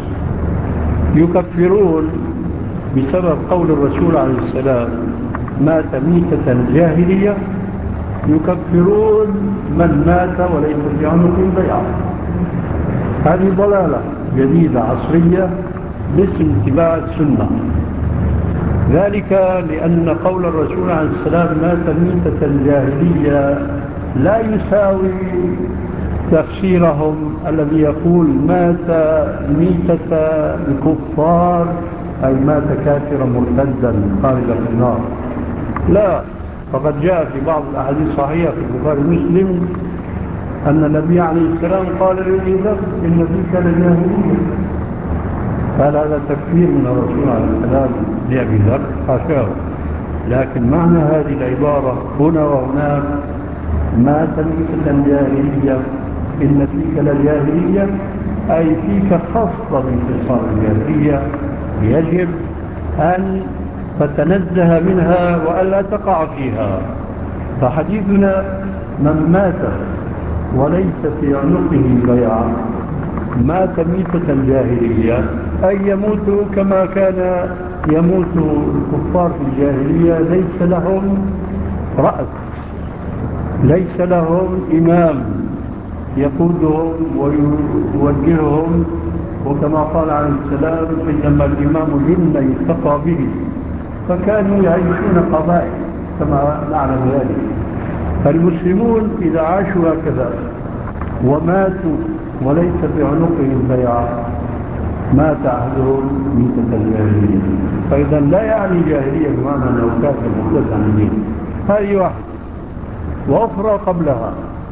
يكفرون بسبب قول الرسول عليه السلام مات ميتة الجاهلية، يكفرون من مات وليس في عنقه بيعة. هذه ضلالة جديدة عصرية باسم اتباع السنة، ذلك لأن قول الرسول عليه السلام مات ميتة الجاهلية لا يساوي تفسيرهم الذي يقول مات ميتة الكفار أي مات كافرا مرتدا خالدا في النار. لا، فقد جاء في بعض الأحاديث الصحيحة في البخاري ومسلم أن النبي عليه السلام قال لأبي ذر إن فيك لجاهلية. قال هذا تكفير من الرسول عليه السلام لأبي ذر؟ حاشاه. لكن معنى هذه العبارة هنا وهناك مات ميتة جاهلية، إن فيك لجاهلية أي فيك خاصة من خصال الجاهلية يجب أن تتنزه منها وألا تقع فيها. فحديثنا من مات وليس في عنقه بيعة مات ميتة الجاهلية أي يموت كما كان يموت الكفار في الجاهلية، ليس لهم رأس، ليس لهم إمام يقودهم ويوجههم، وكما قال عليه السلام إنما الإمام جنة يتقى به، فكانوا يعيشون قبائل كما نعلم ذلك. فالمسلمون إذا عاشوا هكذا وماتوا وليس في عنقهم بيعة مات أحدهم ميتة الجاهلية. فإذا لا يعني جاهلية بمعنى أنه كافر مرتد عن الدين، هذه واحدة. وأخرى قبلها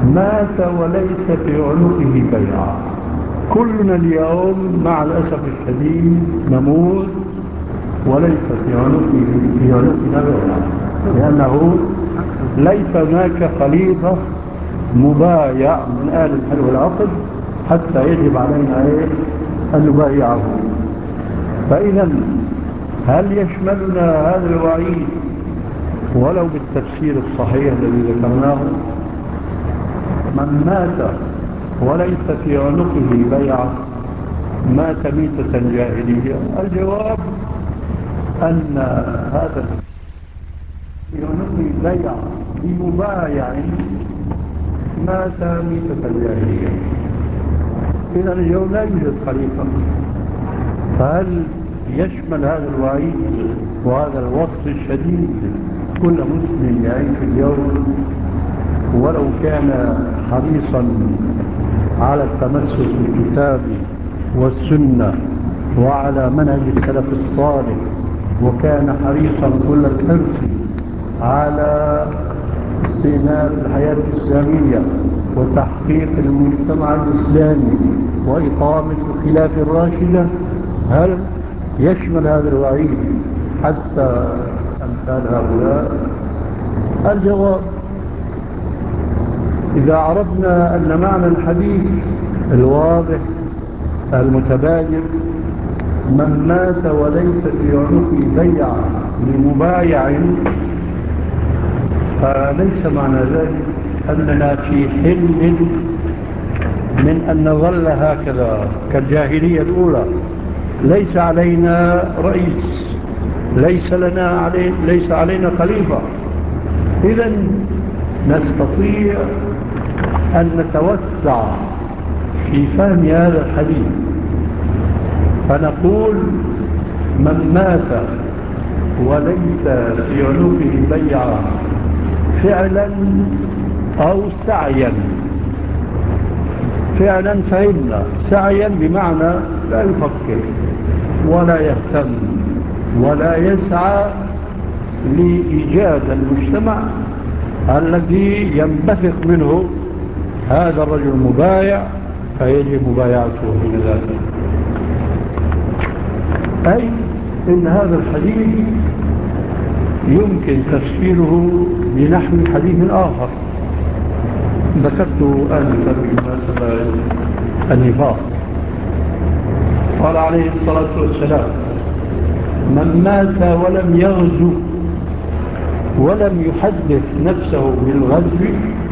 مات وليس في عنقه بيعة. كلنا اليوم مع الأسف الشديد نموت وليس في عنقه في عنقنا بيعة، لأنه ليس هناك خليفة مبايع من آل الحل والعقد حتى يجب علينا إيه أن نبايعه. فإذا هل يشملنا هذا الوعيد ولو بالتفسير الصحيح الذي ذكرناه؟ من مات وليس في عنقه بيعة مات ميتة جاهلية. الجواب أن هذا في عنقه بيعة بمبايع مات ميتة جاهلية. إذا اليوم لا يوجد خليفة. فهل يشمل هذا الوعيد وهذا الوصف الشديد كل مسلم يعيش اليوم ولو كان حريصا على التمسك بالكتاب والسنة وعلى منهج السلف الصالح، وكان حريصا كل الحرص على استئناف الحياة الإسلامية وتحقيق المجتمع الإسلامي وإقامة الخلافة الراشدة؟ هل يشمل هذا الوعيد حتى أمثال هؤلاء؟ الجواب: إذا عرفنا أن معنى الحديث الواضح المتبادر من مات وليس في عنقه بيعة لمبايع، فليس معنى ذلك أننا في حل من أن نظل هكذا كالجاهلية الأولى، ليس علينا رئيس، ليس لنا علي ليس علينا خليفة. إذن نستطيع أن نتوسع في فهم هذا الحديث فنقول من مات وليس في عنقه بيعة فعلا أو سعيا. فعلا فهمنا، سعيا بمعنى لا يفكر ولا يهتم ولا يسعى لإيجاد المجتمع الذي ينبثق منه هذا الرجل المبايع فيجب مبايعته من ذلك. أي إن هذا الحديث يمكن تفسيره بنحو حديث آخر ذكرت آنفا بمناسبة النفاق. قال عليه الصلاة والسلام: من مات ولم يغزو ولم يحدث نفسه بالغزو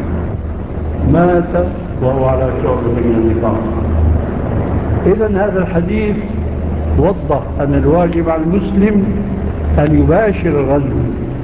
مات وهو على شعبة من النفاق. إذن هذا الحديث وضح أن الواجب على المسلم أن يباشر الغزو،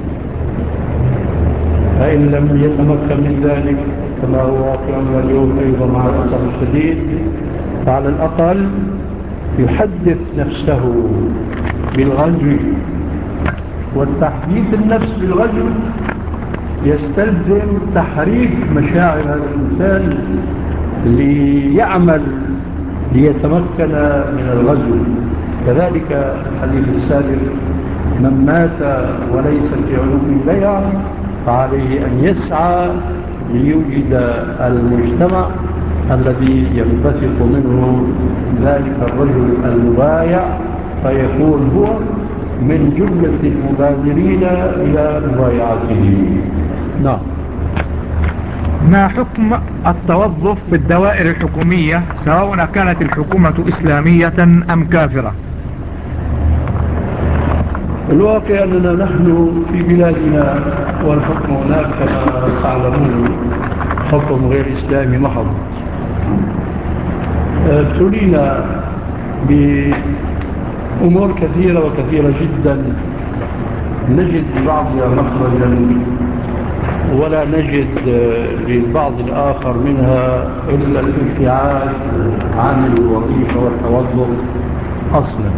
فإن لم يتمكن من ذلك كما هو واقع اليوم أيضا مع الأسف الشديد، فعلى الأقل يحدث نفسه بالغزو. والتحديث النفس بالغزو يستلزم تحريك مشاعر هذا الإنسان ليعمل ليتمكن من الغزو. كذلك الحديث السابق: من مات وليس في عنقه بيعة فعليه أن يسعى ليوجد المجتمع الذي ينبثق منه ذلك الرجل المبايع فيكون هو من جملة المبادرين إلى مبايعته. نعم.
ما حكم التوظف في الدوائر الحكومية سواء كانت الحكومة إسلامية أم كافرة؟
الواقع أننا نحن في بلادنا والحكم هناك كما تعلمون حكم غير إسلامي محض. ابتلينا بأمور كثيرة وكثيرة جدا نجد لبعضها مخرجا ولا نجد للبعض الآخر منها إلا الابتعاد عن الوظيفة والتوظف أصلا.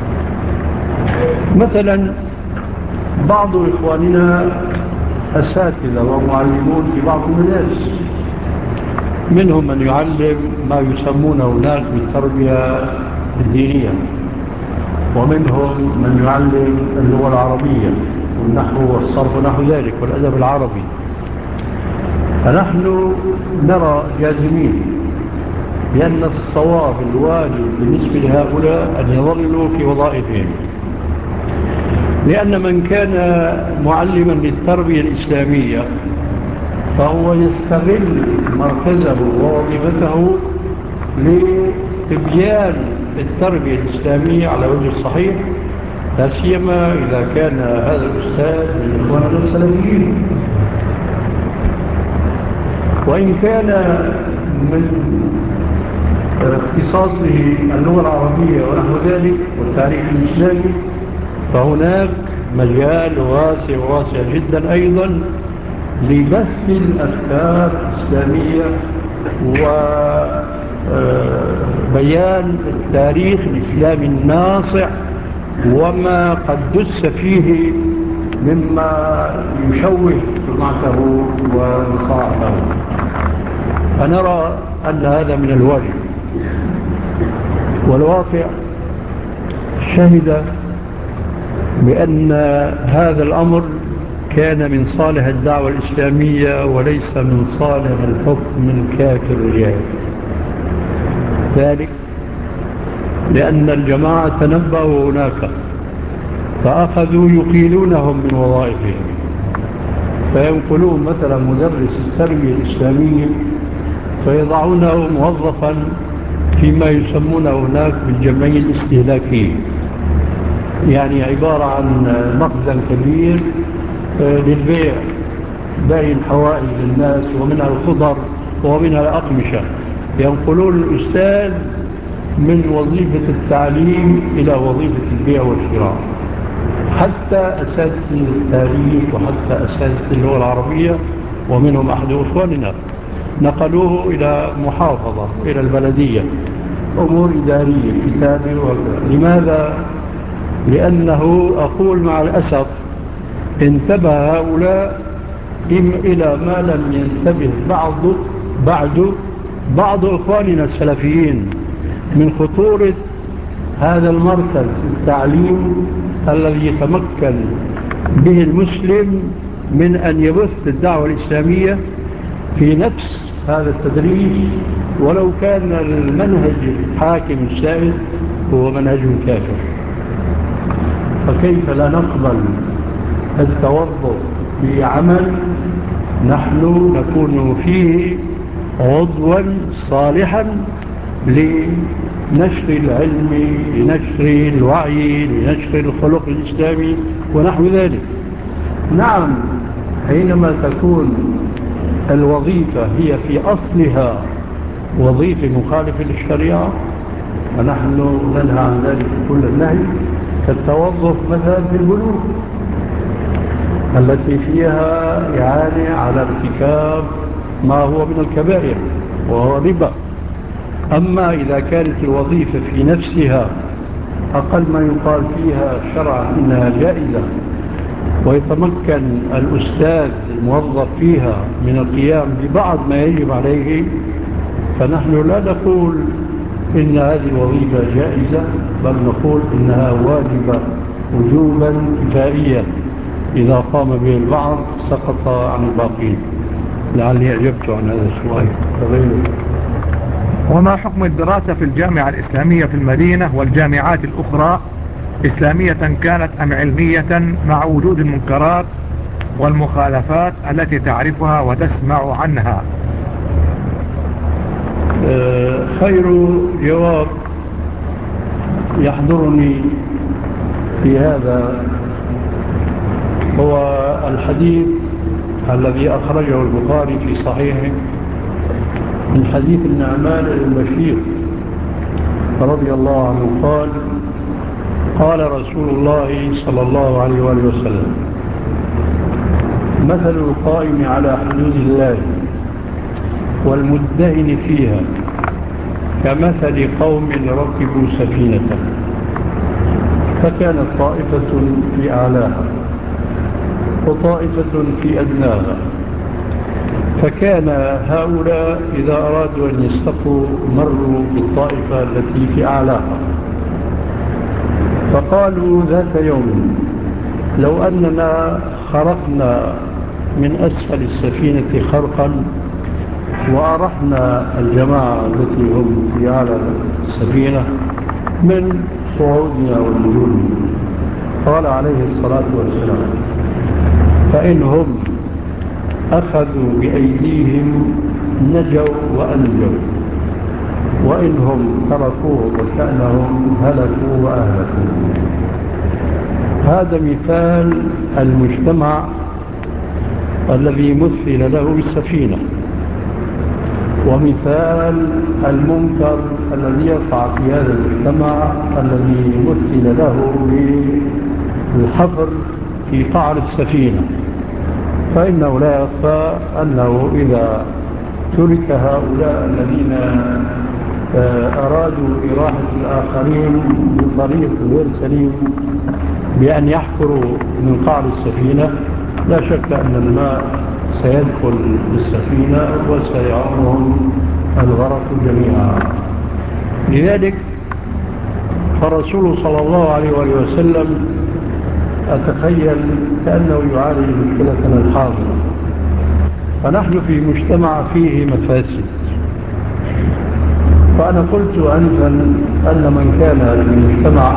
مثلا بعض إخواننا أساتذة ومعلمون في بعض المدارس، منهم من يعلم ما يسمونه هناك بالتربية الدينية، ومنهم من يعلم اللغة العربية والنحو والصرف ونحو ذلك والأدب العربي. فنحن نرى جازمين بأن الصواب الواجب بالنسبة لهؤلاء أن يظلوا في وظائفهم، لأن من كان معلما للتربية الإسلامية فهو يستغل مركزه ووظيفته لتبيان التربية الإسلامية على وجه الصحيح، لا سيما إذا كان هذا الأستاذ من إخواننا السلفيين. وإن كان من اختصاصه اللغة العربية ونحو ذلك والتاريخ الإسلامي فهناك مجال واسع واسع جدا أيضا لبث الأفكار الإسلامية وبيان التاريخ الإسلامي الناصع وما قد دس فيه مما يشوه سمعته وصاعته. فنرى أن هذا من الواجب، والواقع شهد بأن هذا الأمر كان من صالح الدعوة الإسلامية وليس من صالح الحكم الكافر الرجال. ذلك لأن الجماعة تنبأوا هناك فأخذوا يقيلونهم من وظائفهم، فينقلون مثلا مدرس التربية الإسلامية فيضعونه موظفا فيما يسمونه هناك بالجمعية الإستهلاكية، يعني عبارة عن مخزن كبير للبيع، بيع الحوائج للناس ومنها الخضر ومنها الأقمشة. ينقلون الأستاذ من وظيفة التعليم إلى وظيفة البيع والشراء. حتى أساتذة التاريخ وحتى أساتذة اللغة العربية ومنهم أحد أخواننا نقلوه إلى محافظة إلى البلدية، أمور إدارية كتابة وكذا. لماذا؟ لأنه أقول مع الأسف انتبه هؤلاء إلى ما لم ينتبه بعض بعد بعض إخواننا السلفيين من خطورة هذا المركز التعليم الذي يتمكن به المسلم من أن يبث الدعوة الإسلامية في نفس هذا التدريس، ولو كان المنهج الحاكم السائد هو منهج كافر. فكيف لا نقبل التوظف في عمل نحن نكون فيه عضوا صالحا لنشر العلم، لنشر الوعي، لنشر الخلق الإسلامي ونحو ذلك. نعم، حينما تكون الوظيفة هي في أصلها وظيفة مخالفة للشريعة فنحن ننهى عن ذلك كل النهي، كالتوظف مثلا في البنوك التي فيها يعني على ارتكاب ما هو من الكبائر وهو ربا. أما إذا كانت الوظيفة في نفسها أقل ما يقال فيها شرعا إنها جائزة ويتمكن الأستاذ الموظف فيها من القيام ببعض ما يجب عليه، فنحن لا نقول إن هذه الوظيفة جائزة، بل نقول إنها واجبة وجوبا كفائيا، إذا قام به البعض سقط عن الباقين. لعلي أجبت عن هذا السؤال.
وما حكم الدراسة في الجامعة الإسلامية في المدينة والجامعات الأخرى إسلامية كانت أم علمية، مع وجود المنكرات والمخالفات التي تعرفها وتسمع عنها؟
خير جواب يحضرني في هذا هو الحديث الذي أخرجه البخاري في صحيحه من حديث النعمان البشير رضي الله عنه قال: قال رسول الله صلى الله عليه وآله وسلم: مثل القائم على حدود الله والمدهن فيها كمثل قوم ركبوا سفينة فكانت طائفة في أعلاها وطائفة في أدناها، فكان هؤلاء إذا أرادوا أن يستقوا مروا بالطائفة التي في أعلاها فقالوا ذات يوم: لو أننا خرقنا من أسفل السفينة خرقا وأرحنا الجماعة التي هم في أعلى السفينة من صعودنا والنزول. قال عليه الصلاة والسلام: فإنهم أخذوا بأيديهم نجوا وأنجوا، وإنهم تركوه وشأنهم هلكوا وأهلكوا. هذا مثال المجتمع الذي مثل له بالسفينة، ومثال المنكر الذي يقع في هذا المجتمع الذي مثل له بالحفر في قعر السفينة. فإنه لا يخفى أنه إذا ترك هؤلاء الذين أرادوا إراحة الآخرين بطريق غير سليم بأن يحفروا من قعر السفينة، لا شك أن الماء سيدخل السفينة وسيعمهم الغرق جميعا. لذلك فالرسول صلى الله عليه وسلم أتخيل كأنه يعالج مشكلتنا الحاضرة. فنحن في مجتمع فيه مفاسد، فأنا قلت أنفا أن من كان في مجتمع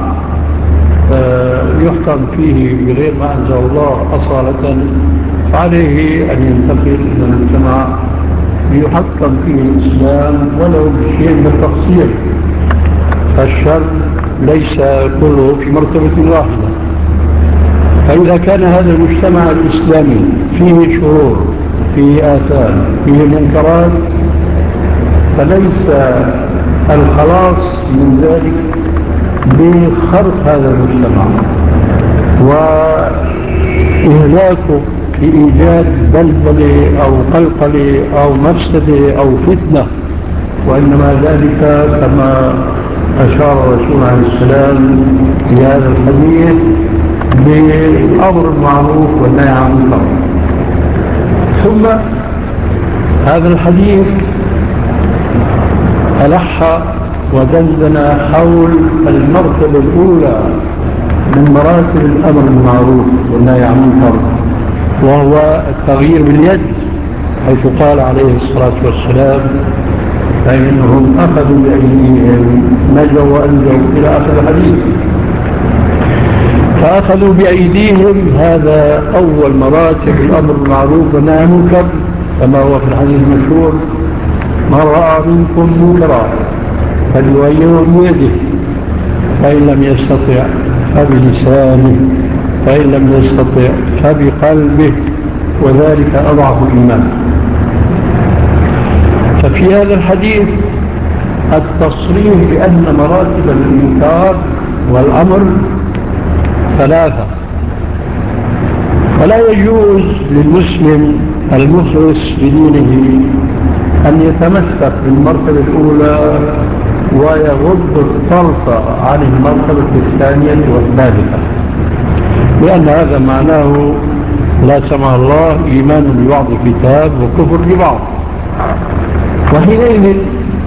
يحكم فيه بغير ما أنزل الله أصالة عليه أن ينتقل إلى مجتمع يحكم فيه الإسلام ولو بشيء من التقصير، فالشر ليس كله في مرتبة واحدة. فإذا كان هذا المجتمع الإسلامي فيه شرور، فيه آثام، فيه منكرات، فليس الخلاص من ذلك بخرق هذا المجتمع وإهلاكه في إيجاد بلبلة أو قلقلة أو مفسدة أو فتنة، وإنما ذلك كما أشار الرسول عليه السلام في هذا الحديث بالأمر المعروف والنهي عن المنكر. ثم هذا الحديث ألح ودندن حول المرتبة الأولى من مراتب الأمر المعروف والنهي عن المنكر، وهو التغيير باليد، حيث قال عليه الصلاة والسلام: فإنهم أخذوا بأيديهم نجوا وأنجوا إلى آخر الحديث. فأخذوا بأيديهم هذا أول مراتب الأمر المعروف والنهي عن المنكر، كما هو في الحديث المشهور: من رأى منكم منكرا فليغيره بيده، فإن لم يستطع فبلسانه، فإن لم يستطع فبقلبه، وذلك أضعف الإيمان. ففي هذا الحديث التصريح بأن مراتب الإنكار والأمر ثلاثة، فلا يجوز للمسلم المخلص لدينه أن يتمسك بالمرتبة الأولى ويغض الطرف عن المرتبة الثانية والثالثة، لأن هذا معناه لا سمح الله إيمان ببعض الكتاب وكفر ببعض. وحينئذ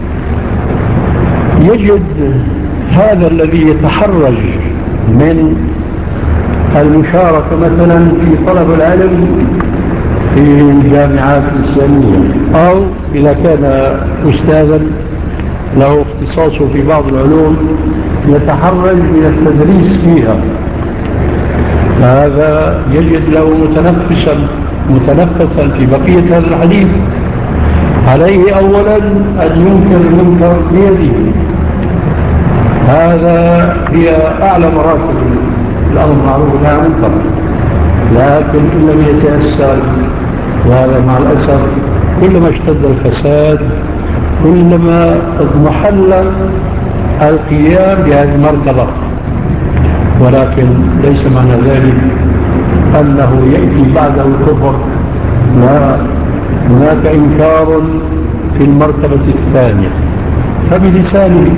يجد هذا الذي يتحرج من المشاركة مثلا في طلب العلم في الجامعات الإسلامية، أو إذا كان أستاذا له اختصاصه في بعض العلوم يتحرج من التدريس فيها، فهذا يجد له متنفسا متنفسا في بقية هذا الحديث. عليه أولا أن ينكر المنكر بيده، هذا هي أعلى مراتب الأمر المعروف والنهي عن المنكر. لكن إن لم يتأثر، وهذا مع الأسف كلما اشتد الفساد كلما اضمحل القيام بهذه المرتبة، ولكن ليس معنى ذلك أنه يأتي بعده الكفر، لا، هناك إنكار في المرتبة الثانية فبلسانه،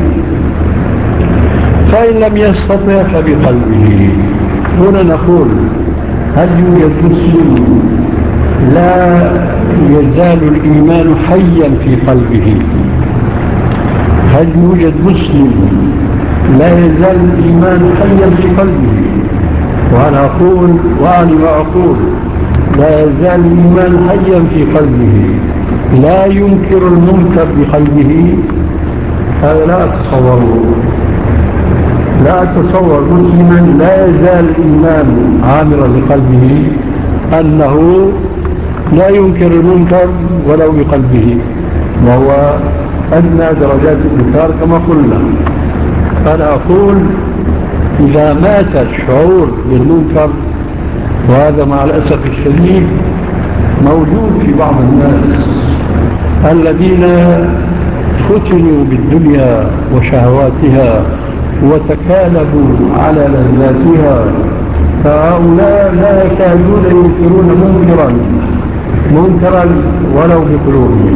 فإن لم يستطع فبقلبه. هنا نقول: هل يوجد مسلم لا يزال الإيمان حيا في قلبه؟ هل يوجد مسلم لا يزال الإيمان حيا في قلبه؟ وأنا أقول وأنا ما أقول لا يزال الإيمان حيا في قلبه، لا ينكر المنكر بقلبه، هذا لا أتصوره. لا أتصور مسلما لا يزال الإيمان عامرا بقلبه أنه لا ينكر المنكر ولو بقلبه، وهو أدنى درجات الإنكار كما قلنا. أنا أقول إذا مات الشعور بالمنكر، وهذا مع الأسف الشديد موجود في بعض الناس الذين فتنوا بالدنيا وشهواتها وتكالبوا على لذاتها، فهؤلاء لا يكادون ينكرون منكرا منكرا ولو بقلوبهم.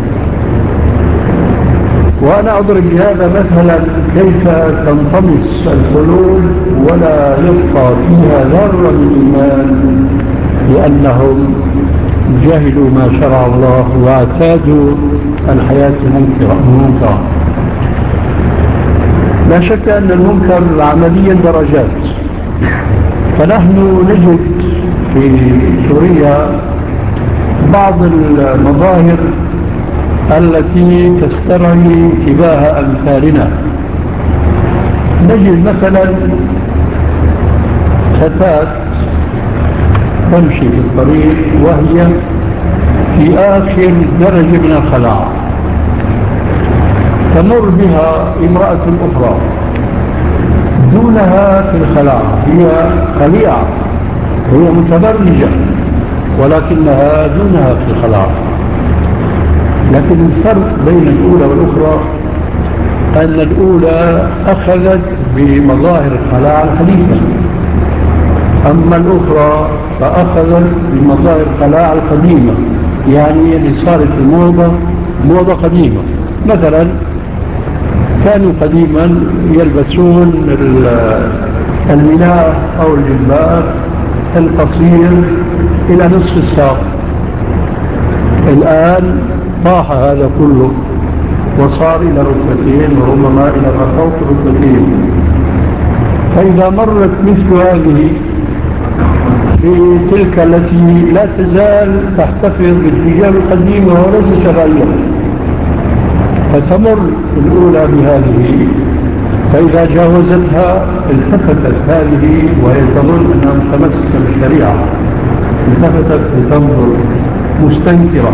وأنا أضرب بهذا مثلا كيف تنطمس القلوب ولا يبقى فيها ذرة من إيمان، لأنهم جهلوا ما شرع الله واعتادوا الحياة المنكرة. لا شك أن المنكر عمليا درجات، فنحن نجد في سوريا بعض المظاهر التي تسترعي انتباه أمثالنا. نجد مثلا فتاة تمشي في الطريق وهي في آخر درجة من الخلاع، تمر بها امرأة أخرى دونها في الخلاع، هي خليعة، هي متبرجة ولكنها دونها في الخلاع. لكن الفرق بين الأولى والأخرى أن الأولى أخذت بمظاهر الخلاع الحديثة، أما الأخرى فأخذت بمظاهر الخلاع القديمة، يعني اللي صارت الموضة موضة قديمة. مثلا كانوا قديما يلبسون الملاء أو الجلباب القصير إلى نصف الساق، الآن طاح هذا كله وصار إلى ركبتين وربما إلى فوق ركبتين. فإذا مرت مثل هذه في تلك التي لا تزال تحتفظ بالحجاب القديم وليس شرعيا، فتمر الأولى بهذه، فإذا جاوزتها التفتت هذه وهي تظن أنها متمسكة بالشريعة، التفتت لتنظر مستنكرة.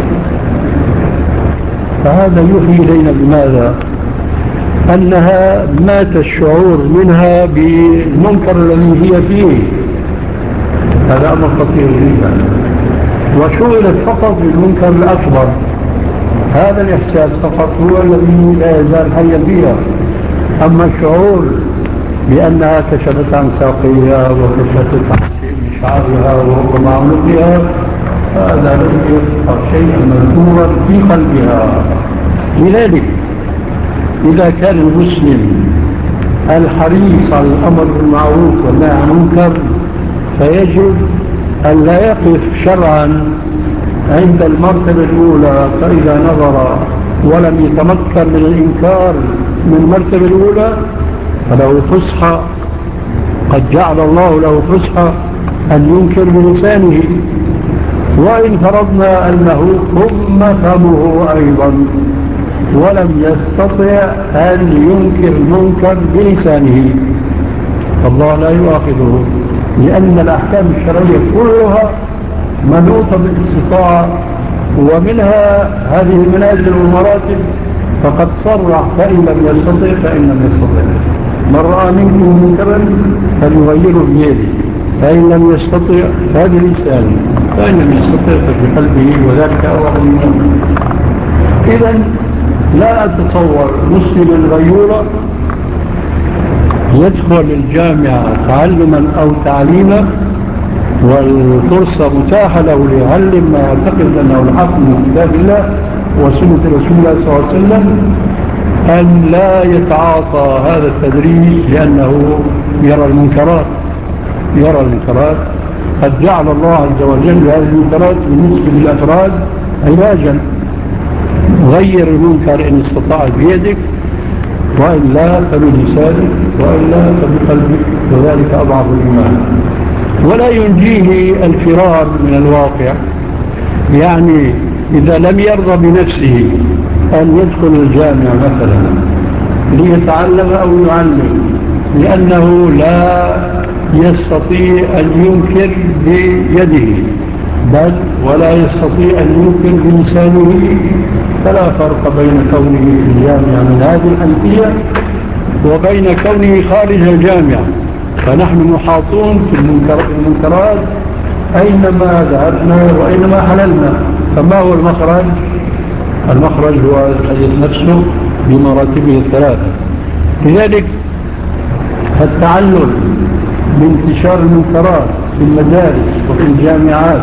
فهذا يوحي إلينا بماذا؟ أنها مات الشعور منها بالمنكر الذي هي فيه. هذا أمر خطير جدا، وشغلت فقط بالمنكر الأكبر. هذا الإحساس فقط هو الذي لا يزال حيا فيها، أما الشعور بأنها كشفت عن ساقيها وكشفت عن شيء من شعرها وربما عنقها، هذا لم يبقى شيئا مذكورا في قلبها. لذلك إذا كان المسلم الحريص على الأمر بالمعروف والنهي عن المنكر، فيجب أن لا يقف شرعا عند المرتبة الأولى، فإذا نظر ولم يتمكن من الإنكار من المرتبة الأولى فله فسحة، قد جعل الله له فسحة أن ينكر بلسانه. وإن فرضنا أنه ثم فمه أيضا ولم يستطع أن ينكر المنكر بلسانه، فالله لا يؤاخذه، لأن الأحكام الشرعية كلها منوطة بالاستطاعة، ومنها هذه المنازل والمراتب. فقد صرح فإن لم يستطع فإن لم يستطع، من رأى منكم منكرا فليغيره بيده، فإن لم يستطع فبلسانه، فإن لم يستطع فبقلبه، وذلك أوعى الإيمان. إذن لا أتصور مسلما غيورا يدخل الجامعة تعلما أو تعليما والفرصة متاحة له ليعلم ما يعتقد أنه الحق من كتاب الله وسنة رسول الله صلى الله عليه وسلم، أن لا يتعاطى هذا التدريس، لأنه يرى المنكرات يرى المنكرات قد جعل الله عز وجل هذه المنكرات بالنسبة للأفراد علاجا. غير المنكر إن استطاعت بيدك، وإلا فبلسانك، وإلا فبقلبك، وذلك أضعف الإيمان. ولا ينجيه الفرار من الواقع. يعني إذا لم يرضى بنفسه أن يدخل الجامعة مثلا ليتعلم أو يعلم لأنه لا يستطيع أن ينكر بيده بل ولا يستطيع أن ينكر بلسانه، فلا فرق بين كونه في الجامعة من هذه الحيثية وبين كونه خارج الجامعة. فنحن محاطون في المنكرات أينما ذهبنا وأينما حللنا. فما هو المخرج؟ المخرج هو الحديث نفسه بمراتبه الثلاثة. لذلك التعلم بانتشار المنكرات في المدارس وفي الجامعات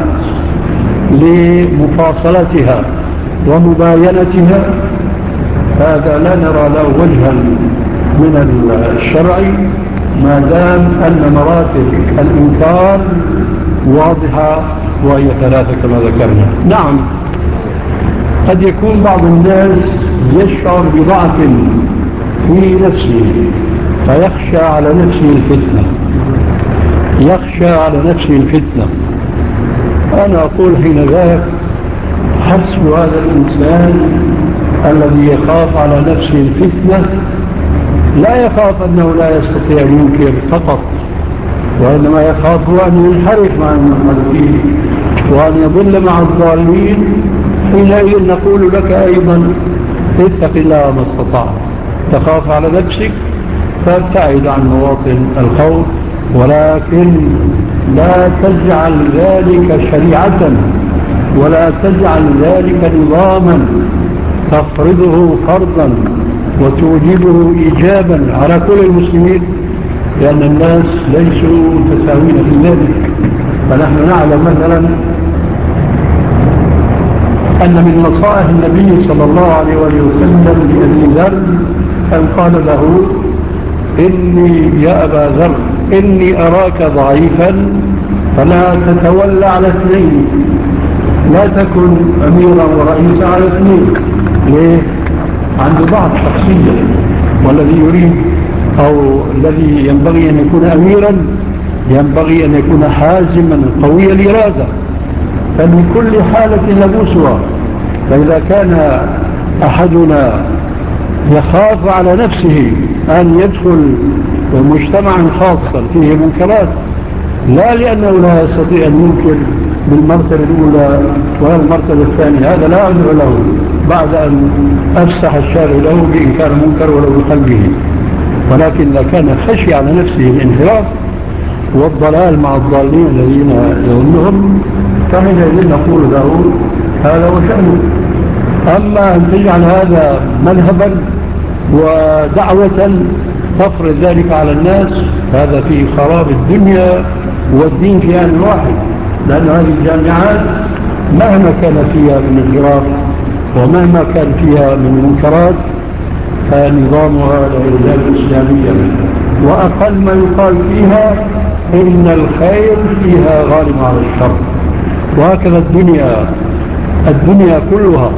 لمفاصلتها ومباينتها هذا لا نرى له وجها من الشرع ما دام أن مراتب الإنكار واضحة وهي ثلاثة كما ذكرنا. نعم قد يكون بعض الناس يشعر بضعف في نفسه فيخشى على نفسه الفتنة يخشى على نفسه الفتنة أنا أقول حين ذاك حسب هذا الإنسان الذي يخاف على نفسه الفتنة لا يخاف أنه لا يستطيع أن ينكر فقط، وإنما يخاف أن ينحرف مع المنحرفين وأن يضل مع الضالين. حينئذ نقول لك أيضا اتق الله ما استطعت. تخاف على نفسك فابتعد عن مواطن الخوف، ولكن لا تجعل ذلك شريعة ولا تجعل ذلك نظاما تفرضه فرضا وتوجبه إيجابا على كل المسلمين، لأن الناس ليسوا متساوين في ذلك. فنحن نعلم مثلا أن من نصائح النبي صلى الله عليه وسلم لأبي ذر أن قال له إني يا أبا ذر إني أراك ضعيفا فلا تتولى على اثنين، لا تكن أميرا ورئيسا على اثنين. ليه؟ عنده ضعف شخصية، والذي يريد أو الذي ينبغي أن يكون أميرا ينبغي أن يكون حازما قوي الإرادة، فمن كل حالة لبوسها. فإذا كان أحدنا يخاف على نفسه أن يدخل مجتمعا خاصا فيه منكرات لا لأنه لا يستطيع أن ينكر بالمرتبة الأولى ولا المرتبة الثانية، هذا لا أمر له بعد أن أفسح الشارع له بإنكار منكر ولو بقلبه، ولكن إذا كان خشي على نفسه الانحراف والضلال مع الضالين الذين يظنهم فحينئذ نقول له هذا هو شأنه. أما أن تجعل هذا مذهبا ودعوة تفرض ذلك على الناس هذا فيه خراب الدنيا والدين في آن واحد، لأن هذه الجامعات مهما كان فيها من انحراف ومهما كان فيها من منكرات فنظامها لا يزال إسلاميا، وأقل ما يقال فيها إن الخير فيها غالب على الشر. وهكذا الدنيا الدنيا كلها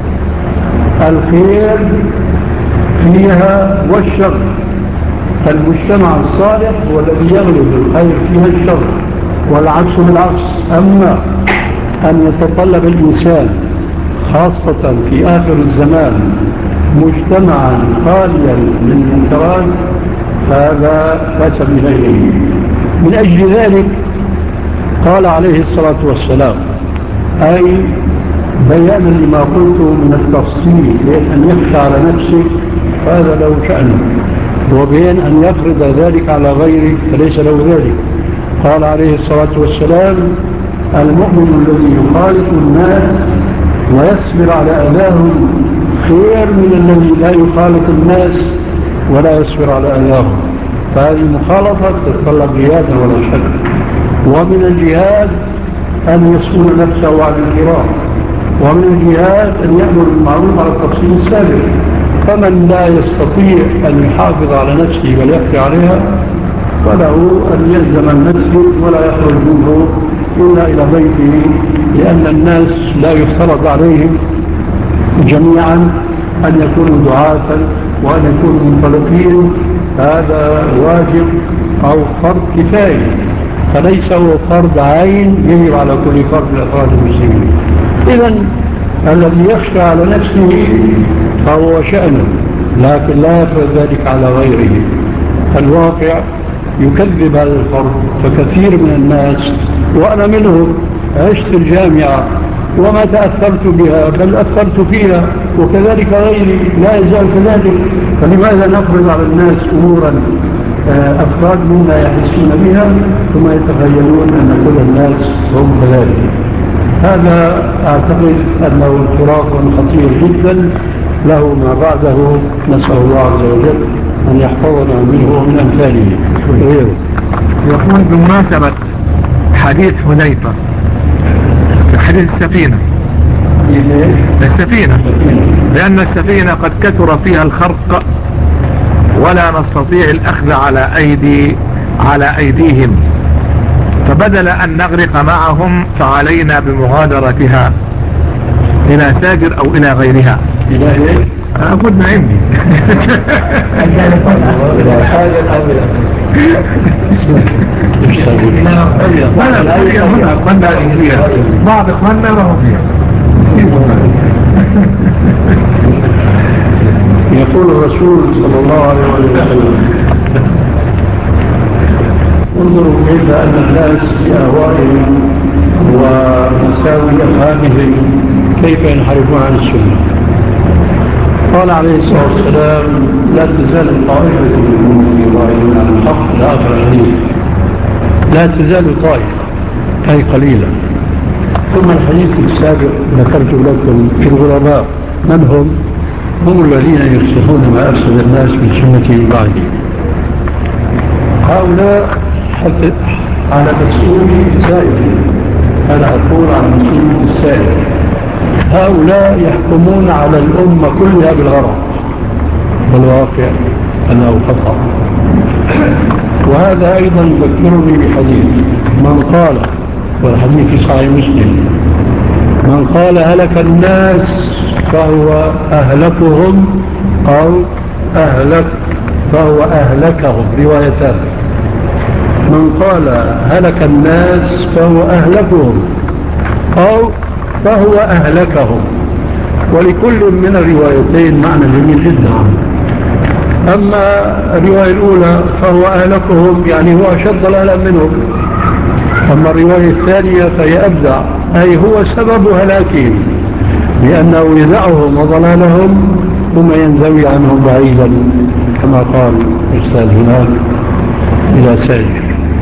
الخير فيها والشر، فالمجتمع الصالح هو الذي يغلب الخير فيها الشر والعكس بالعكس. أما أن يتطلب الإنسان خاصة في آخر الزمان مجتمعا خاليا من المنكرات هذا لا سبيل إليه. من أجل ذلك قال عليه الصلاة والسلام أي بيانا لما قلت من التفصيل بين أن يخشى على نفسه هذا له شأنه، وبين أن يفرض ذلك على غيره فليس له ذلك. قال عليه الصلاة والسلام المؤمن الذي يخالط الناس ويصبر على أذاهم خير من الذي لا يخالط الناس ولا يصبر على أذاهم. فهذه مخالطة تتطلب جهادا ولا شك. ومن الجهاد أن يصون نفسه عن الانحراف، ومن الجهاد أن يأمر بالمعروف على التفصيل السابق. فمن لا يستطيع أن يحافظ على نفسه بل يخفي عليها فله أن يلزم المسجد ولا يخرج منه إلا إلى بيته، لأن الناس لا يفترض عليهم جميعا أن يكونوا دعاة وأن يكونوا منطلقين، هذا واجب أو فرض كفاية. فليس هو فرض عين يجب على كل فرد من أفراد المسلمين. إذن الذي يخشى على نفسه فهو شأنه، لكن لا يفرض ذلك على غيره. الواقع يكذب هذا الفرض، فكثير من الناس وأنا منهم عشت في الجامعة وما تأثرت بها بل أثرت فيها، وكذلك غيري لا يزال كذلك. فلماذا نفرض على الناس أمورا أفراد منا يحسون بها ثم يتخيلون أن كل الناس هم كذلك؟ هذا أعتقد أنه تراث خطير جدا له ما بعده. نسأل الله عز وجل أن يحفظنا منه ومن أمثاله.
يقول بمناسبة حديث حذيفة في حديث السفينة السفينة لأن السفينة قد كثر فيها الخرق ولا نستطيع الأخذ على أيدي على أيديهم، فبدل أن نغرق معهم فعلينا بمغادرتها إلى ساجر أو إلى غيرها.
إلى إيه؟
أخذنا عندي بعض إخواننا ما هو فيها.
يقول الرسول صلى الله عليه وسلم انظروا كيف أن الناس في أهوائهم ومساوي أفهامهم كيف ينحرفون عن السنة. قال عليه الصلاة والسلام لا تزال طائفة من ظاهرين عن الحق إلى آخر الحديث. لا تزال طائفة أي قليلا. ثم الحديث السابق ذكرت لكم في الغرباء من هم؟ هم الذين يصلحون ما أفسد الناس من سنة من بعده. هؤلاء حتى على مسؤول السائل، أنا أقول على مسؤول السائل، هؤلاء يحكمون على الأمة كلها بالغرض، والواقع أنه خطأ. وهذا أيضا يذكرني بحديث من قال، والحديث في صحيح مسلم، من قال هلك الناس فهو أهلكهم أو أهلك فهو أهلكهم، روايتان. من قال هلك الناس فهو أهلكهم أو فهو أهلكهم، ولكل من الروايتين معنى جميل جدا. أما الرواية الأولى فهو أهلكهم يعني هو أشد ضلالا منهم، أما الرواية الثانية فهي أبدع أي هو سبب هلاكهم، لأنه يدعهم وضلالهم ثم ينزوي عنهم بعيدا كما قال أستاذ هناك إلى ساجر.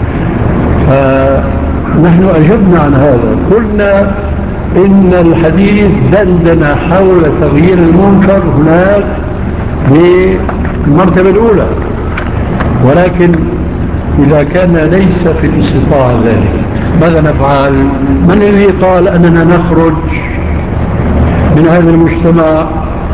فنحن أجبنا عن هذا، قلنا إن الحديث دندن حول تغيير المنكر هناك بالمرتبة الأولى، ولكن إذا كان ليس في الاستطاعة ذلك ماذا نفعل؟ من الذي قال أننا نخرج من هذا المجتمع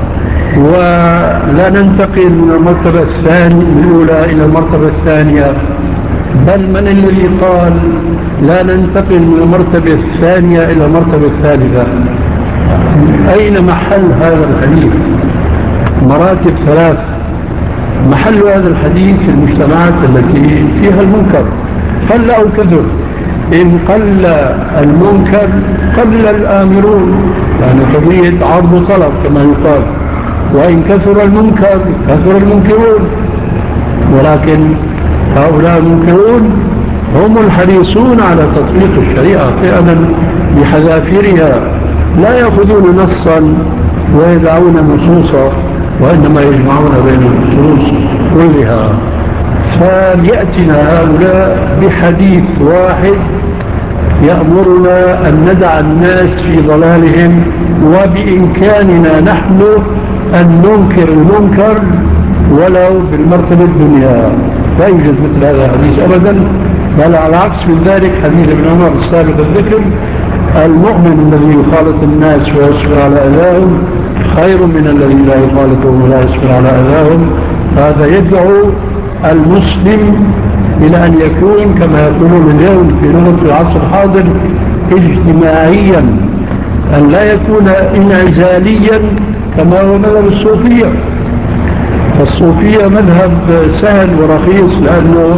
ولا ننتقل من المرتبة الثانية الأولى إلى المرتبة الثانية؟ بل من الذي قال لا ننتقل من المرتبة الثانية إلى المرتبة الثالثة؟ أين محل هذا الحديث؟ مراتب ثلاث. محل هذا الحديث في المجتمعات التي فيها المنكر قل أو كثر. إن قل المنكر قل الآمرون، يعني قضية عرض وطلب كما يقال، وإن كثر المنكر كثر المنكرون. ولكن هؤلاء المنكرون هم الحريصون على تطبيق الشريعة فعلا بحذافيرها، لا يأخذون نصا ويدعون نصوصا، وإنما يجمعون بين النصوص كلها. فليأتنا هؤلاء بحديث واحد يأمرنا أن ندع الناس في ضلالهم، وبإمكاننا نحن أن ننكر المنكر ولو بالمرتبة الدنيا. لا يوجد مثل هذا الحديث أبدا، بل على عكس من ذلك حديث ابن عمر السابق الذكر: المؤمن الذي يخالط الناس ويصبر على أذاهم خير من الذي لا يخالطهم ولا يصبر على أذاهم. هذا يدعو المسلم إلى أن يكون كما يقولون اليوم في لغة العصر الحاضر اجتماعيا، أن لا يكون انعزاليا كما هو مذهب الصوفية. فالصوفية مذهب سهل ورخيص، لأنه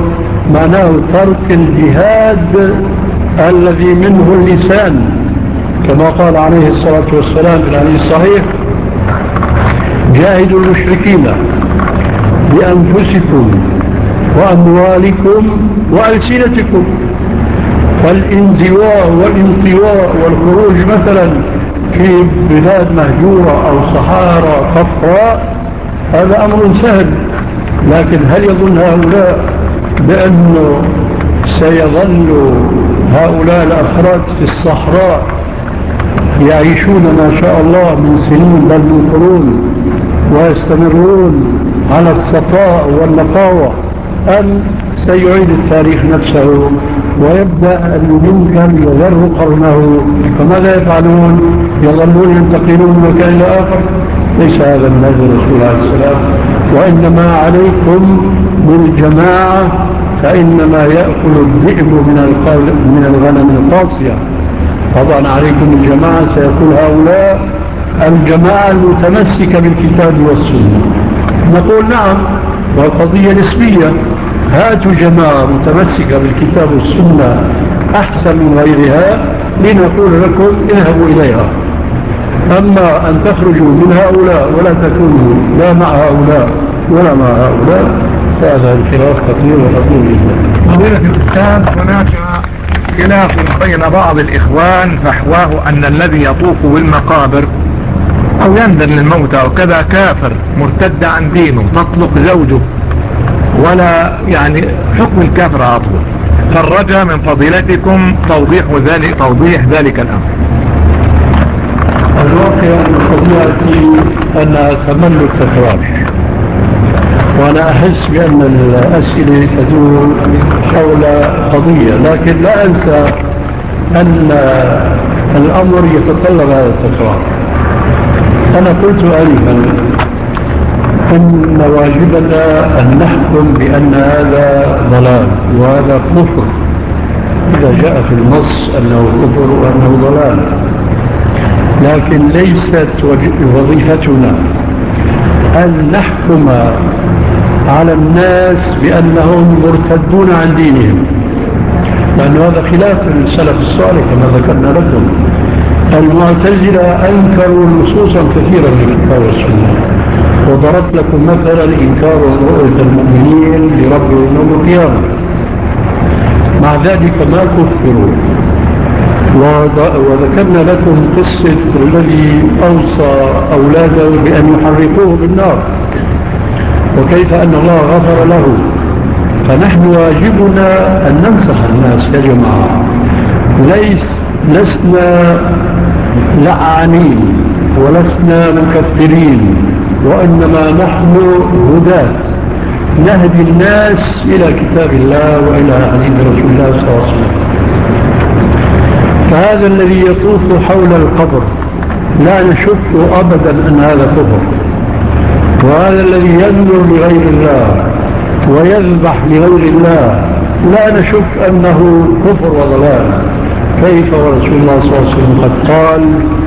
معناه ترك الجهاد الذي منه اللسان، كما قال عليه الصلاة والسلام في الحديث الصحيح: جاهدوا المشركين بأنفسكم وأموالكم وألسنتكم. فالانزواء والانطواء والخروج مثلا في بلاد مهجورة أو صحارى صفراء هذا أمر سهل، لكن هل يظن هؤلاء بأنه سيظل هؤلاء الأفراد في الصحراء يعيشون ما شاء الله من سنين بل من قرون ويستمرون على الصفاء والنقاوة، أم سيعيد التاريخ نفسه ويبدأ أن ينكر يذر قرنه؟ فماذا يفعلون؟ يظلون ينتقلون من مكان إلى آخر؟ ليس هذا من هدي الرسول عليه السلام، وإنما عليكم بالجماعة، فإنما يأكل الذئب من الغنم القاصية. طبعا عليكم الجماعة سيكون هؤلاء الجماعة المتمسكة بالكتاب والسنة. نقول نعم، والقضية نسبية، هاتوا جماعة متمسكة بالكتاب والسنة أحسن من غيرها لنقول لكم اذهبوا إليها. أما أن تخرجوا من هؤلاء ولا تكونوا لا مع هؤلاء ولا مع هؤلاء فهذا الخلاف خطير وخطير جدا.
فضيلة الأستاذ، هناك خلاف بين بعض الإخوان فحواه أن الذي يطوف بالمقابر أو ينذر للموتى وكذا كافر مرتد عن دينه تطلق زوجه، ولا يعني حكم الكافر عطوه. فالرجاء من فضيلتكم توضيح ذلك توضيح ذلك الأمر.
الواقع أن طبيعتي أنها تمل التكرار، وأنا أحس بأن الأسئلة تدور حول قضية، لكن لا أنسى أن الأمر يتطلب هذا التكرار. أنا قلت آنفا إن واجبنا أن نحكم بأن هذا ضلال وهذا كفر إذا جاء في النص أنه كفر وأنه ضلال، لكن ليست وظيفتنا أن نحكم على الناس بأنهم مرتدون عن دينهم، لأن هذا خلاف السلف الصالح كما ذكرنا لكم. المعتزلة أنكروا نصوصا كثيرة من الكتاب والسنة، وضربت لكم مثلا إنكار رؤية المؤمنين لربهم يوم القيامة، مع ذلك ما كفروا. وذكرنا لكم قصة الذي أوصى أولاده بأن يحرقوه بالنار وكيف أن الله غفر له. فنحن واجبنا أن ننصح الناس يا جماعة، ليس لسنا لعانين ولسنا مكفرين، وإنما نحن هداة نهدي الناس إلى كتاب الله وإلى حديث رسول الله صلى الله عليه وسلم. فهذا الذي يطوف حول القبر لا نشك أبدا أن هذا كفر، وهذا الذي ينذر لغير الله ويذبح لغير الله لا نشك أنه كفر وضلال. كيف ورسول الله صلى الله عليه وسلم قد قال: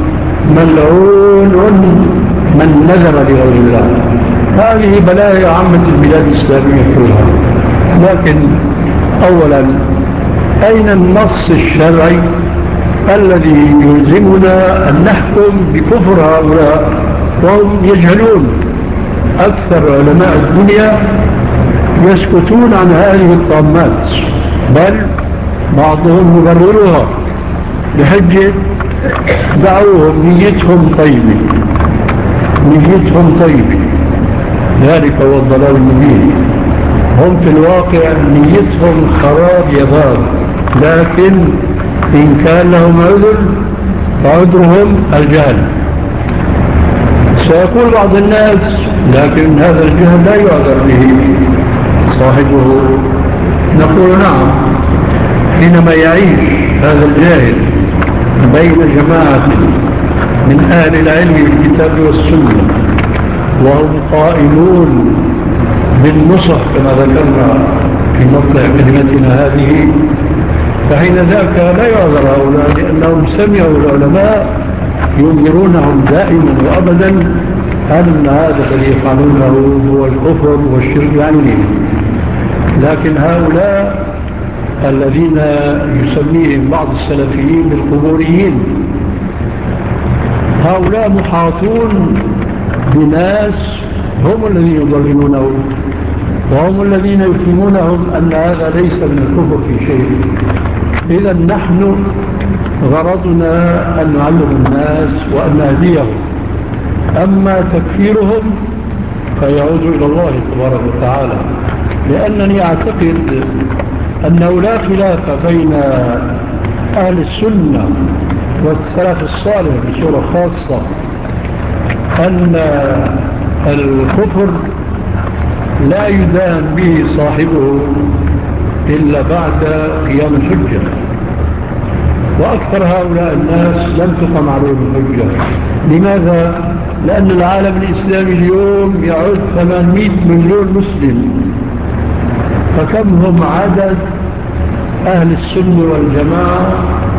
ملعون من نذر لغير الله. هذه بلايا عامة البلاد الإسلامية كلها. لكن أولا، أين النص الشرعي الذي يلزمنا أن نحكم بكفر هؤلاء وهم يجهلون؟ أكثر علماء الدنيا يسكتون عن هذه الطامات، بل بعضهم يبررها بحجة دعوهم نيتهم طيبة نيتهم طيبة ذلك هو الضلال المبين. هم في الواقع نيتهم خراب يضار، لكن إن كان لهم عذر فعذرهم الجهل. سيقول بعض الناس: لكن هذا الجهل لا يعذر به صاحبه. نقول نعم، حينما يعيش هذا الجاهل بين جماعة من أهل العلم بالكتاب والسنة وهم قائلون بالنصح كما ذكرنا في مطلع كلمتنا هذه، فحين ذاك لا يعذر هؤلاء، لأنهم سمعوا العلماء ينذرونهم دائما وأبدا أن هذا الذي يفعلونه هو الكفر والشرك عنهم. لكن هؤلاء الذين يسميهم بعض السلفيين بالقبوريين، هؤلاء محاطون بناس هم الذين يضللونهم، وهم الذين يفهمونهم أن هذا ليس من الكفر في شيء. إذا نحن غرضنا أن نعلم الناس وأن نهديهم، أما تكفيرهم فيعود إلى الله تبارك وتعالى، لأنني أعتقد أنه لا خلاف بين أهل السنة والسلف الصالح بصورة خاصة أن الكفر لا يدان به صاحبه إلا بعد قيام الحجة، وأكثر هؤلاء الناس لم تقم عليهم الحجة. لماذا؟ لأن العالم الإسلامي اليوم يعد ثمانمائة مليون مسلم، فكم هم عدد أهل السنة والجماعة،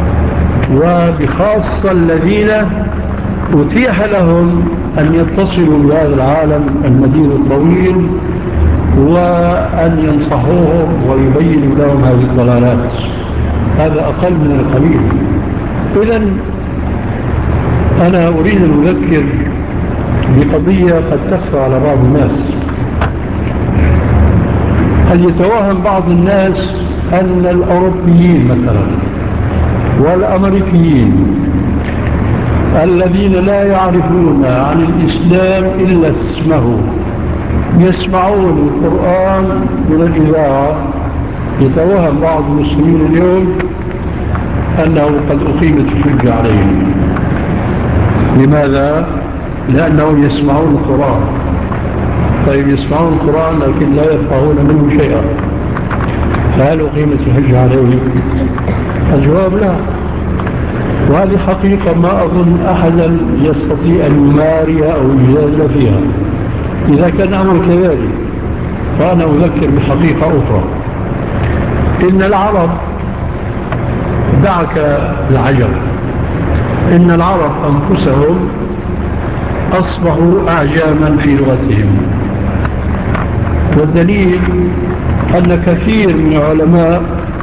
وبخاصة الذين أتيح لهم أن يتصلوا بهذا العالم المديد الطويل وأن ينصحوهم ويبينوا لهم هذه الضلالات. هذا أقل من القليل. إذن أنا أريد أن أذكر بقضية قد تخفى على بعض الناس. قد يتوهم بعض الناس أن الأوروبيين مثلا والأمريكيين الذين لا يعرفون عن الإسلام إلا اسمه يسمعون القرآن من الإذاعة، يتوهم بعض المسلمين اليوم أنه قد أقيمت الحجة عليهم. لماذا؟ لأنهم يسمعون القرآن. طيب يسمعون القرآن لكن لا يفقهون منه شيئا، فهل أقيمت الحجة عليهم؟ الجواب لا. وهذه حقيقة ما أظن أحدا يستطيع أن يماريها أو يجادل فيها. إذا كان أمر كذلك فأنا أذكر بحقيقة أخرى. إن العرب، دعك العجب، إن العرب أنفسهم أصبحوا أعجاما في لغتهم، والدليل أن كثير من العلماء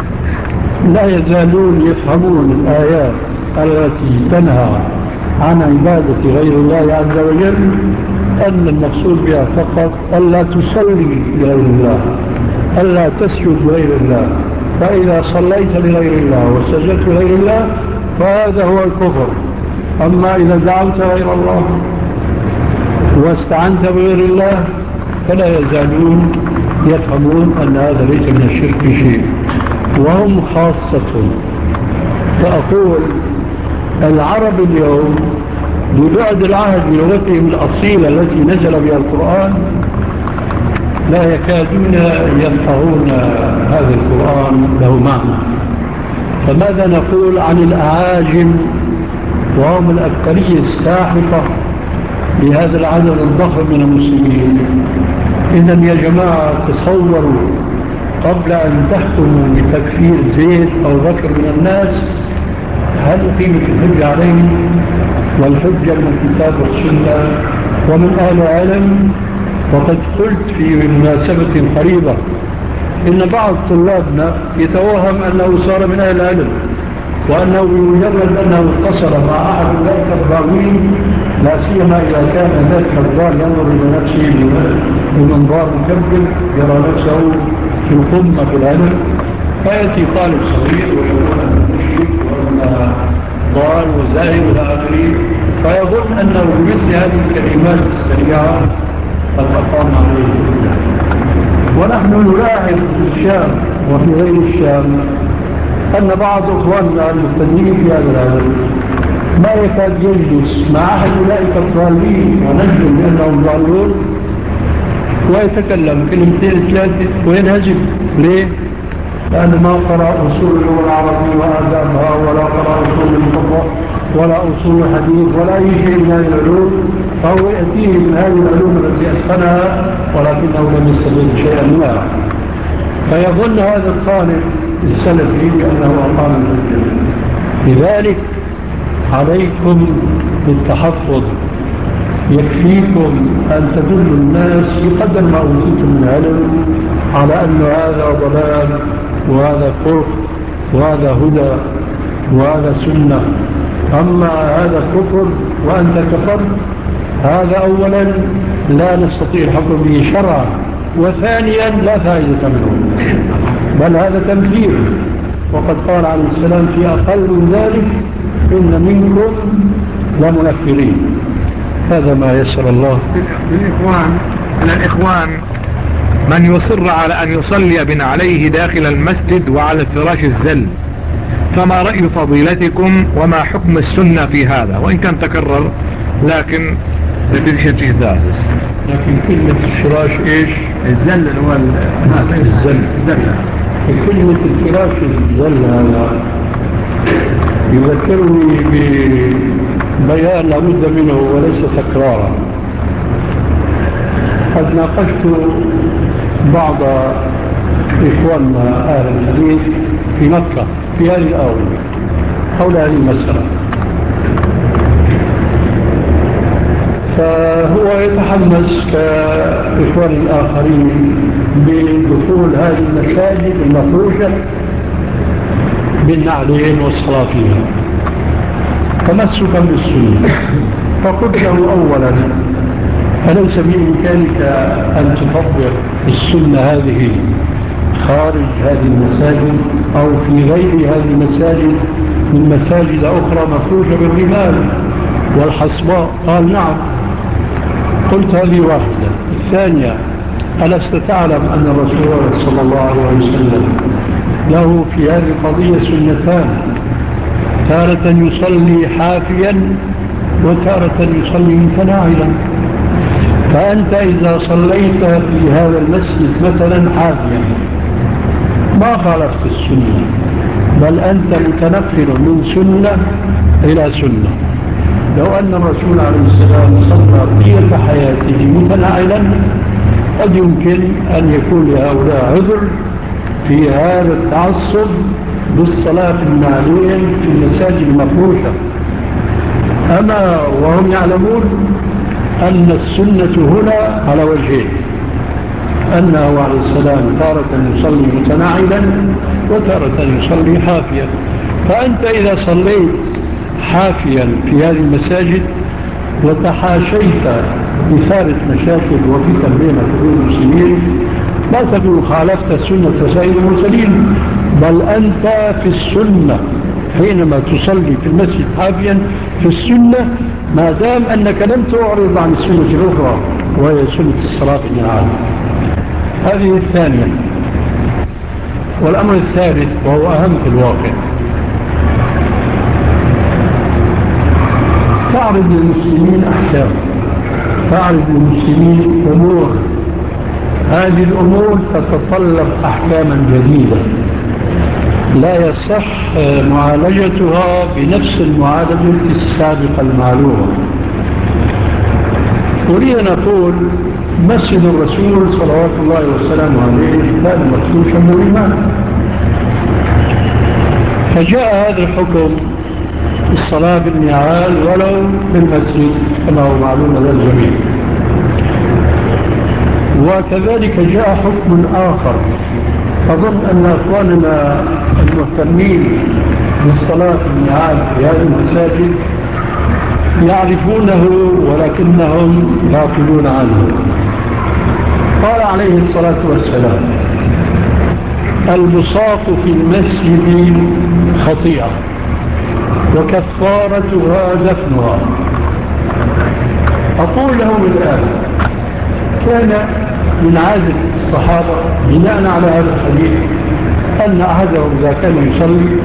لا يزالون يفهمون الآيات التي تنهى عن عبادة غير الله عز وجل أن المقصود بها فقط ألا تصلي لغير الله، ألا تسجد لغير الله، فإذا صليت لغير الله وسجدت لغير الله فهذا هو الكفر. أما إذا دعوت غير الله واستعنت بغير الله فلا يزالون يفهمون أن هذا ليس من الشرك شيء، وهم خاصة. فأقول العرب اليوم ببعد العهد بلغتهم الأصيلة التي نزل بها القرآن لا يكادون يفقهون هذا القرآن له معنى. فماذا نقول عن الأعاجم وهم الأكثرية الساحقة لهذا العدد الضخم من المسلمين؟ إذن يا جماعة تصوروا قبل أن تحكموا بتكفير زيد أو بكر من الناس هل أقيمت الحجة عليهم؟ والحجة من الكتاب والسنة ومن أهل العلم. وقد قلت في مناسبة قريبة إن بعض طلابنا يتوهم أنه صار من أهل العلم، وأنه بمجرد أنه اتصل مع أحد ذلك الضالين، لا سيما إذا كان ذلك الضال ينظر إلى نفسه بمنظار مكبر يرى نفسه في القمة في العلم، فيأتي طالب صغير ويقول أنه مشرك وأنه ضال وزائر إلى آخره، فيظن أنه بمثل هذه الكلمات السريعة قد أقام عليه الحجة. ونحن نلاحظ في الشام وفي غير الشام أن بعض أخواننا المبتدئين في هذا العالم ما يكاد يجلس مع أحد أولئك الضالين ونجم بأنهم ضالون ويتكلم كلمتين ثلاثة وينهزم. ليه؟ لأنه ما قرأ أصول اللغة العربية وآدابها، ولا قرأ أصول الفقه ولا أصول الحديث ولا أي شيء من هذه العلوم، فهو يأتيه من هذه العلوم التي أتقنها ولكنه لم يستفيد شيئا منها، فيظن هذا الطالب السلفي بأنه أقام الحجة. لذلك عليكم بالتحفظ، يكفيكم أن تدلوا الناس بقدر ما أوتيتم من علم على أن هذا ضلال وهذا كفر وهذا هدى وهذا سنة. أما هذا كفر وأنت كفرت، هذا أولا لا نستطيع الحكم به شرعا، وثانيا لا فائدة منه، بل هذا تمثيل. وقد قال عليه السلام في أقل من ذلك إن منكم لمنفرين. هذا ما يسر الله.
الإخوان على الإخوان من يصر على أن يصلي بن عليه داخل المسجد وعلى الفراش الزل، فما رأي فضيلتكم وما حكم السنة في هذا؟ وإن كان تكرر لكن بديش داسس.
لكن كلمة الفراش إيش؟
الزل اللي هو
الزل. الزل. كلمة الفراش الزل هذا يذكرني ببيان لابد منه وليس تكرارا. قد ناقشت بعض إخواننا أهل الحديث في مكة في هذه الآونة حول هذه المسألة، فهو يتحمس كإخوان الآخرين بدخول هذه المساجد المفروشة بالنعلين والصلاة فيها تمسكا بالسنة. فقلت له أولا أليس بإمكانك أن تطبق السنة هذه خارج هذه المساجد أو في غير هذه المساجد من مساجد أخرى مفروشة بالرمال والحصباء؟ قال نعم. قلت هذه واحدة. الثانية، ألست تعلم أن الرسول صلى الله عليه وسلم له في هذه القضية سنتان، تارة يصلي حافيا وتارة يصلي متناعلا. فأنت إذا صليت في هذا المسجد مثلا حافيا ما خالفت السنة، بل أنت متنقل من سنة إلى سنة. لو أن الرسول عليه السلام صلى طيلة حياته متناعلا قد يمكن أن يكون لهؤلاء عذر في هذا التعصب بالصلاة في النعلين في المساجد المفروشة. أما وهم يعلمون أن السنة هنا على وجهين، أنه عليه السلام تارة يصلي متناعلا وتارة يصلي حافيا. فأنت إذا صليت حافيا في هذه المساجد وتحاشيت إثارة مشاكل وفتن بين قلوب المسلمين لا تكون خالفت سنة سائر المرسلين، بل أنت في السنة حينما تصلي في المسجد حافيا في السنة، ما دام أنك لم تعرض عن السنة الأخرى وهي سنة الصلاة في النعال. هذه الثانية. والأمر الثالث وهو أهم في الواقع، تعرض للمسلمين أحكام، تعرض للمسلمين أمور، هذه الأمور تتطلب أحكاما جديدة لا يصح معالجتها بنفس المعالجة السابقة المعلومة. أريد أن أقول مسجد الرسول صلوات الله وسلامه عليه كان مفتوشا بالرمال، فجاء هذا الحكم الصلاة بالنعال ولو في المسجد كما هو معلوم للجميع. وكذلك جاء حكم آخر أظن أن أخواننا المهتمين بالصلاة بالنعال في هذه المساجد يعرفونه ولكنهم غافلون عنه. قال عليه الصلاة والسلام: البساط في المسجد خطيئة وكفارتها دفنها. أقول لهم الآن، كان من عادة الصحابة بناء على هذا الحديث أن أحدهم إذا كان يصلي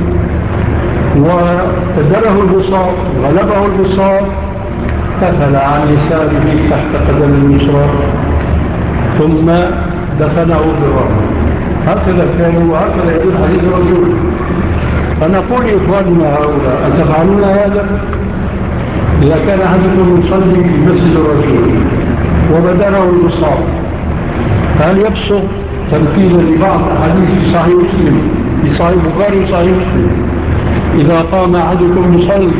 وتدره البساط غلبه البساط كفل عن يساره تحت قدم اليسرى ثم دفنه بالرمل. هكذا كانوا وهكذا يقول حديث الرسول. فنقول إخواننا هؤلاء: أتفعلون هذا؟ إذا كان أحدكم يصلي في مسجد الرسول وبدره البساط هل يبصق تنفيذا لبعض حديث في صحيح مسلم في صحيح البخاري وصحيح مسلم: إذا قام أحدكم يصلي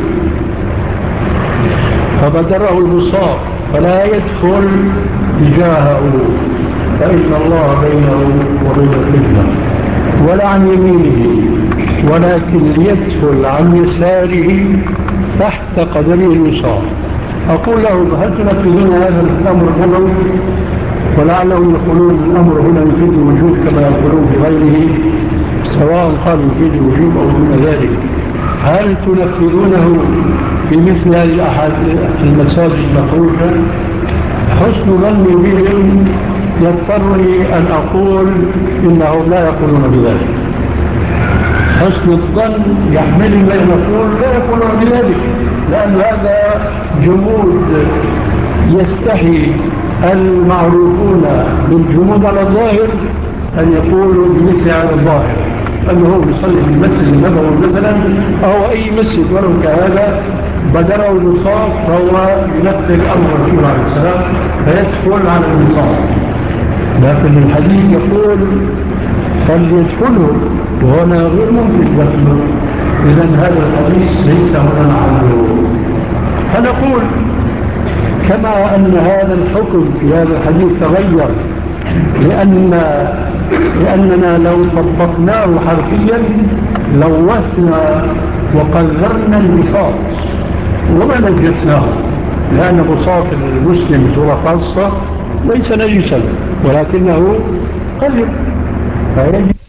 فبدره البساط فلا يدخل تجاهه فإن الله بينه وبين الفتنة. ولا عن يمينه، ولكن يدخل عن يساره تحت قدمه اليسار. أقول لهم هل تنفذون هذا الأمر النبوي؟ ولعلهم يقولون الأمر هنا يفيد الوجوب كما يقولون في غيره، سواء قالوا يفيد الوجوب أو دون ذلك. هل تنفذونه في مثل هذه المساجد المفروشة؟ حسن ظني بهم يضطرني أن أقول إنهم لا يقولون بذلك. حسن الظن يحملني أن أقول لا يقولون بذلك، لأن هذا جمود يستحي المعروفون بالجمود على الظاهر أن يقولوا بمثل هذا الظاهر، أنه هو يصلي في المسجد النبوي مثلا أو أي مسجد ولو كهذا بدره النصاب، فهو ينفذ أمر الرسول عليه السلام فيدخل على النصاب. لكن الحديث يقول فليدخله وهنا غير ممكن دخله، إذن هذا الحديث ليس هنا محله. فنقول كما أن هذا الحكم في هذا الحديث تغير لأن لأننا لو طبقناه حرفيا لوثنا وقذرنا البساط وما نجسناه، لأن بساط المسلم بصورة خاصة ليس نجسا ولكنه قذر، فيجب